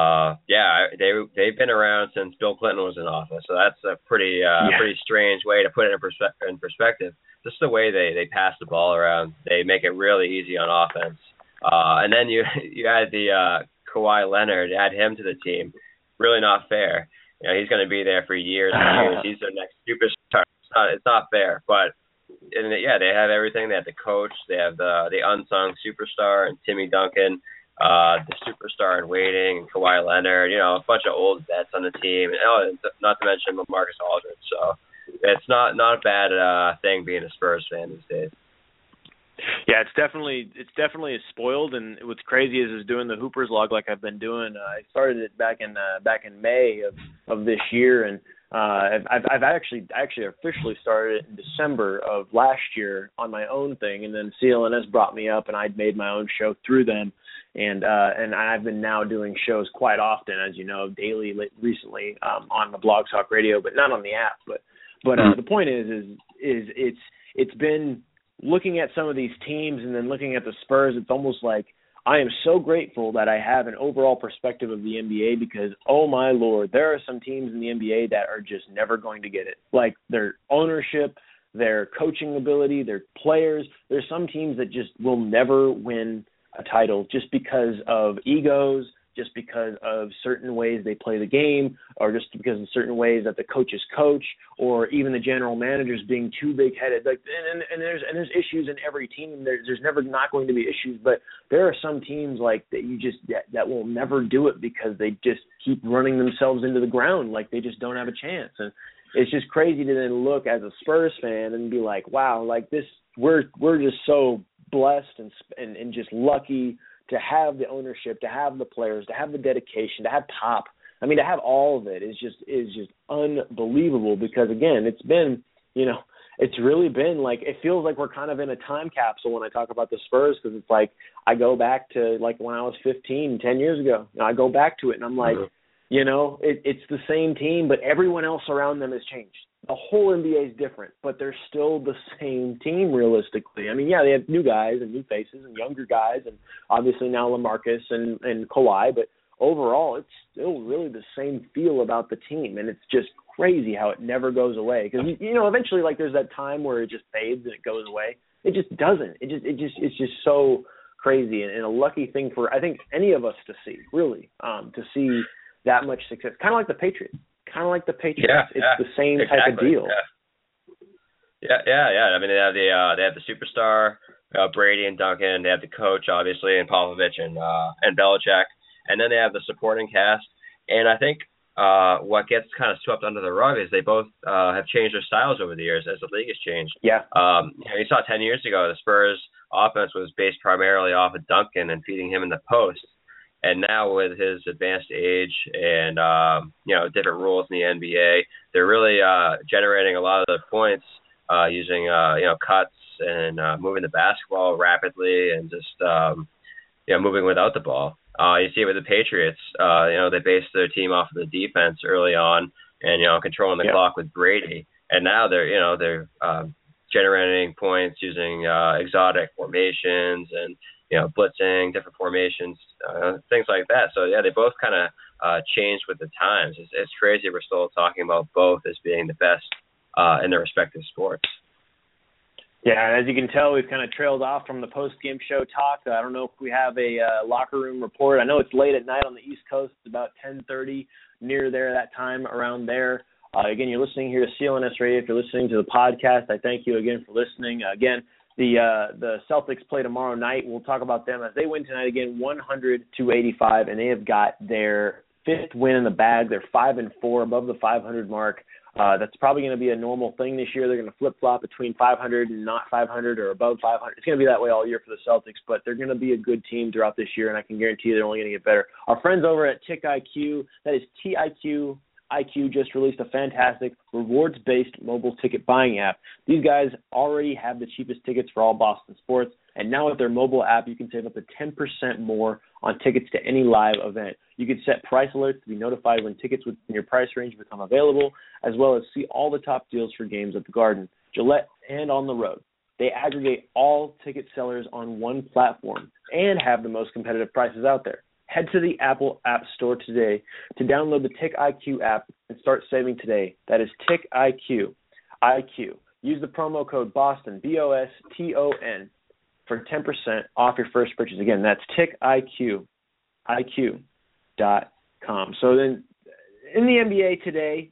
they've been around since Bill Clinton was in office, so that's a pretty strange way to put it in perspective. Just the way they pass the ball around, they make it really easy on offense. And then you add the Kawhi Leonard, add him to the team. Really not fair. You know, he's going to be there for years and years. He's their next superstar. It's not fair, but. And they have everything. They have the coach. They have the unsung superstar and Timmy Duncan, the superstar in waiting, and Kawhi Leonard. You know, a bunch of old vets on the team. And, not to mention LaMarcus Aldridge. So it's not a bad thing being a Spurs fan these days. Yeah, it's definitely spoiled, and what's crazy is doing the Hoopers log like I've been doing. I started it back in May of this year, and I've actually officially started it in December of last year on my own thing, and then CLNS brought me up, and I'd made my own show through them, and I've been now doing shows quite often, as you know, daily recently on the Blog Talk Radio, but not on the app. But the point is it's been looking at some of these teams and then looking at the Spurs. It's almost like I am so grateful that I have an overall perspective of the NBA because, oh my Lord, there are some teams in the NBA that are just never going to get it. Like their ownership, their coaching ability, their players. There's some teams that just will never win a title just because of egos, just because of certain ways they play the game, or just because of certain ways that the coaches coach, or even the general managers being too big-headed. Like, and there's issues in every team. There's never not going to be issues, but there are some teams like that will never do it because they just keep running themselves into the ground, like they just don't have a chance. And it's just crazy to then look as a Spurs fan and be like, wow, like this, we're just so blessed and just lucky to have the ownership, to have the players, to have the dedication, to have Pop. I mean, to have all of it is just unbelievable because, again, it's been, it's really been like, it feels like we're kind of in a time capsule when I talk about the Spurs because it's like I go back to like when I was 15, 10 years ago. I go back to it and I'm like, it's the same team, but everyone else around them has changed. The whole NBA is different, but they're still the same team realistically. I mean, yeah, they have new guys and new faces and younger guys and obviously now LaMarcus and Kawhi, but overall it's still really the same feel about the team, and it's just crazy how it never goes away because, eventually like there's that time where it just fades and it goes away. It just doesn't. It's just so crazy and a lucky thing for, I think, any of us to see, really, to see that much success. Kind of like the Patriots. Yeah, it's the same type of deal. Yeah. I mean, they have the superstar Brady and Duncan. They have the coach, obviously, and Popovich and Belichick, and then they have the supporting cast. And I think what gets kind of swept under the rug is they both have changed their styles over the years as the league has changed. Yeah. You saw 10 years ago the Spurs offense was based primarily off of Duncan and feeding him in the post. And now with his advanced age and, different rules in the NBA, they're really generating a lot of the points using, cuts and moving the basketball rapidly and just, moving without the ball. You see it with the Patriots, they based their team off of the defense early on and, controlling the clock with Brady. And now they're generating points using exotic formations and, blitzing, different formations, things like that. So, yeah, they both kind of changed with the times. It's crazy we're still talking about both as being the best in their respective sports. Yeah, as you can tell, we've kind of trailed off from the post-game show talk. I don't know if we have a locker room report. I know it's late at night on the East Coast. It's about 10:30, near there, that time, around there. Again, you're listening here to CLNS Radio. If you're listening to the podcast, I thank you again for listening. Again, the Celtics play tomorrow night. We'll talk about them as they win tonight again, 100-85, and they have got their fifth win in the bag. They're 5-4, above the 500 mark. That's probably going to be a normal thing this year. They're going to flip-flop between 500 and not 500 or above 500. It's going to be that way all year for the Celtics, but they're going to be a good team throughout this year, and I can guarantee you they're only going to get better. Our friends over at TickIQ, that is TIQ, IQ just released a fantastic rewards-based mobile ticket buying app. These guys already have the cheapest tickets for all Boston sports, and now with their mobile app, you can save up to 10% more on tickets to any live event. You can set price alerts to be notified when tickets within your price range become available, as well as see all the top deals for games at the Garden, Gillette, and on the road. They aggregate all ticket sellers on one platform and have the most competitive prices out there. Head to the Apple App Store today to download the TickIQ app and start saving today. That is TickIQ. IQ. Use the promo code BOSTON, BOSTON, for 10% off your first purchase. Again, that's TickIQ, IQ.com. So then, in the NBA today,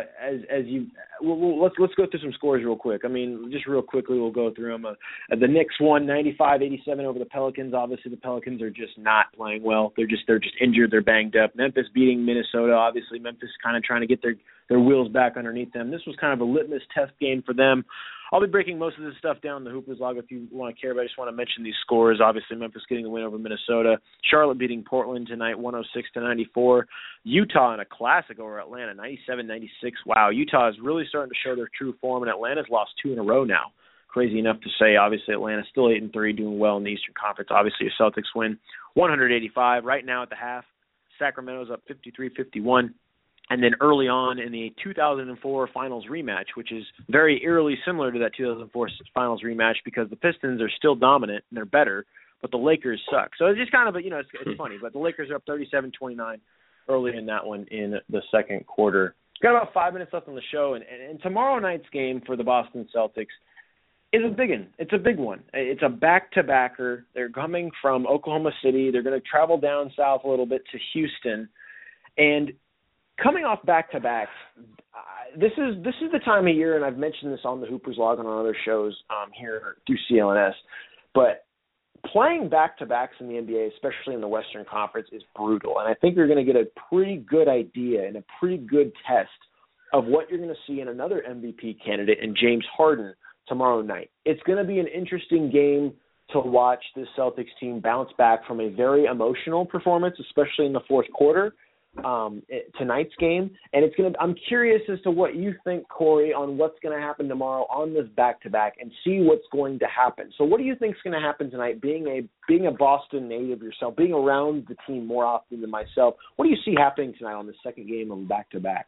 let's go through some scores real quick. I mean, just real quickly, we'll go through them. The Knicks won 95-87 over the Pelicans. Obviously, the Pelicans are just not playing well. They're just injured. They're banged up. Memphis beating Minnesota. Obviously, Memphis kind of trying to get their wheels back underneath them. This was kind of a litmus test game for them. I'll be breaking most of this stuff down in the Hoopers log if you want to care, but I just want to mention these scores. Obviously, Memphis getting the win over Minnesota. Charlotte beating Portland tonight, 106-94. Utah in a classic over Atlanta, 97-96. Wow, Utah is really starting to show their true form, and Atlanta's lost 2 in a row now. Crazy enough to say. Obviously, Atlanta's still 8-3, doing well in the Eastern Conference. Obviously, a Celtics win, 185. Right now at the half, Sacramento's up 53-51. And then early on in the 2004 Finals rematch, which is very eerily similar to that 2004 Finals rematch because the Pistons are still dominant and they're better, but the Lakers suck. So it's just kind of it's funny. But the Lakers are up 37-29 early in that one in the second quarter. Got about 5 minutes left on the show, and tomorrow night's game for the Boston Celtics is a big one. It's a big one. It's a back-to-backer. They're coming from Oklahoma City. They're going to travel down south a little bit to Houston. And coming off back-to-backs, this is the time of year, and I've mentioned this on the Hoopers log and on other shows here through CLNS, but playing back-to-backs in the NBA, especially in the Western Conference, is brutal. And I think you're going to get a pretty good idea and a pretty good test of what you're going to see in another MVP candidate in James Harden tomorrow night. It's going to be an interesting game to watch this Celtics team bounce back from a very emotional performance, especially in the fourth quarter, tonight's game. And I'm curious as to what you think, Corey, on what's going to happen tomorrow on this back-to-back and see what's going to happen. So what do you think is going to happen tonight, being a Boston native yourself, being around the team more often than myself? What do you see happening tonight on the second game of back-to-back?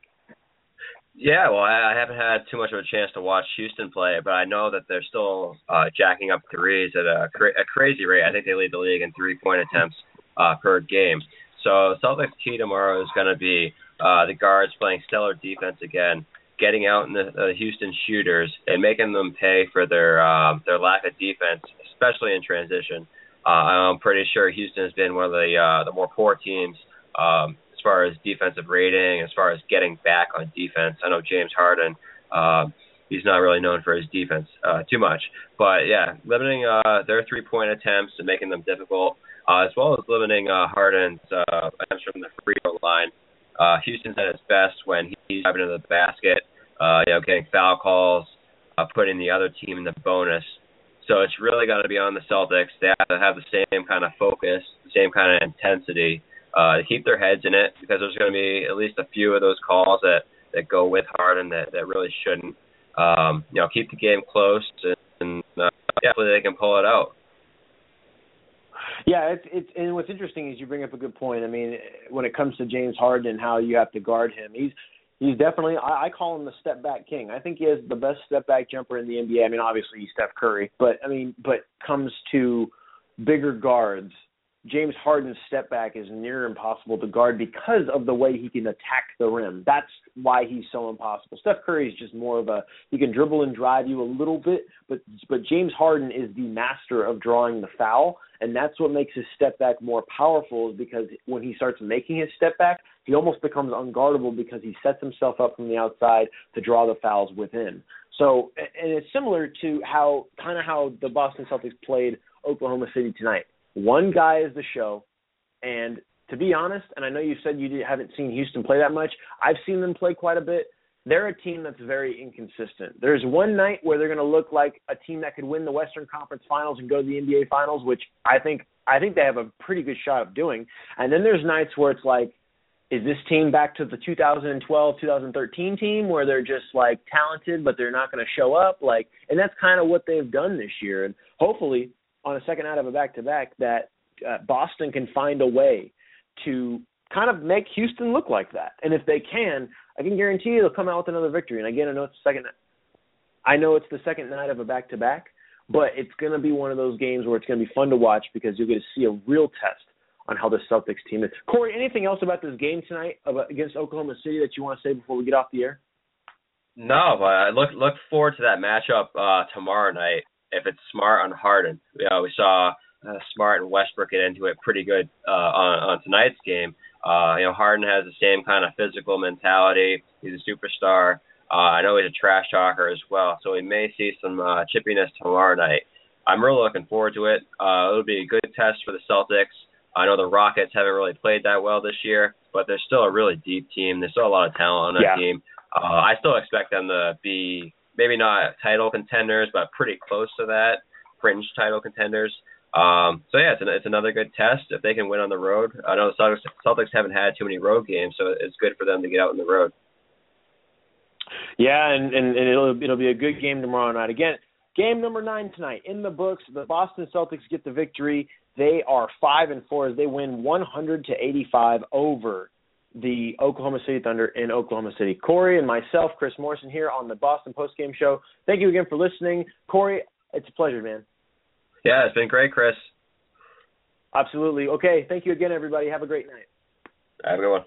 Yeah, well, I haven't had too much of a chance to watch Houston play, but I know that they're still jacking up threes at a crazy rate. I think they lead the league in three-point attempts per game. So Celtics key tomorrow is going to be the guards playing stellar defense again, getting out in the Houston shooters and making them pay for their lack of defense, especially in transition. I'm pretty sure Houston has been one of the more poor teams as far as defensive rating, as far as getting back on defense. I know James Harden, he's not really known for his defense too much. But, yeah, limiting their three-point attempts and making them difficult, as well as limiting Harden's attempts from the free throw line. Houston's at its best when he's driving to the basket, getting foul calls, putting the other team in the bonus. So it's really got to be on the Celtics. They have to have the same kind of focus, the same kind of intensity to keep their heads in it, because there's going to be at least a few of those calls that go with Harden that really shouldn't. Keep the game close, and hopefully they can pull it out. Yeah, it's and what's interesting is you bring up a good point. I mean, when it comes to James Harden and how you have to guard him, he's definitely, I call him the step back king. I think he has the best step back jumper in the NBA. I mean, obviously he's Steph Curry, but comes to bigger guards, James Harden's step back is near impossible to guard because of the way he can attack the rim. That's why he's so impossible. Steph Curry is just more of he can dribble and drive you a little bit, but James Harden is the master of drawing the foul, and that's what makes his step back more powerful, is because when he starts making his step back, he almost becomes unguardable because he sets himself up from the outside to draw the fouls within. So, and it's similar to how the Boston Celtics played Oklahoma City tonight. One guy is the show, and to be honest, and I know you said you haven't seen Houston play that much, I've seen them play quite a bit. They're a team that's very inconsistent. There's one night where they're going to look like a team that could win the Western Conference Finals and go to the NBA Finals, which I think they have a pretty good shot of doing. And then there's nights where it's like, is this team back to the 2012-2013 team where they're just like talented but they're not going to show up? And that's kind of what they've done this year. And hopefully, on a second night of a back-to-back, that Boston can find a way to kind of make Houston look like that. And if they can, I can guarantee you they'll come out with another victory. And again, I know it's the second night of a back-to-back, but it's going to be one of those games where it's going to be fun to watch because you'll get to see a real test on how the Celtics team is. Corey, anything else about this game tonight against Oklahoma City that you want to say before we get off the air? No, but I look forward to that matchup tomorrow night. If it's Smart on Harden, we saw Smart and Westbrook get into it pretty good on tonight's game. Harden has the same kind of physical mentality. He's a superstar. I know he's a trash talker as well, so we may see some chippiness tomorrow night. I'm really looking forward to it. It'll be a good test for the Celtics. I know the Rockets haven't really played that well this year, but they're still a really deep team. There's still a lot of talent on that team. I still expect them to be maybe not title contenders, but pretty close to that, fringe title contenders. So yeah, it's another good test if they can win on the road. I know the Celtics haven't had too many road games, so it's good for them to get out on the road. Yeah, and it'll be a good game tomorrow night. Again, game number 9 tonight in the books. The Boston Celtics get the victory. They are 5-4 as they win 100-85 over the Oklahoma City Thunder in Oklahoma City. Corey and myself, Chris Morrison, here on the Boston Postgame Show. Thank you again for listening. Corey, it's a pleasure, man. Yeah, it's been great, Chris. Absolutely. Okay, thank you again, everybody. Have a great night. Have a good one.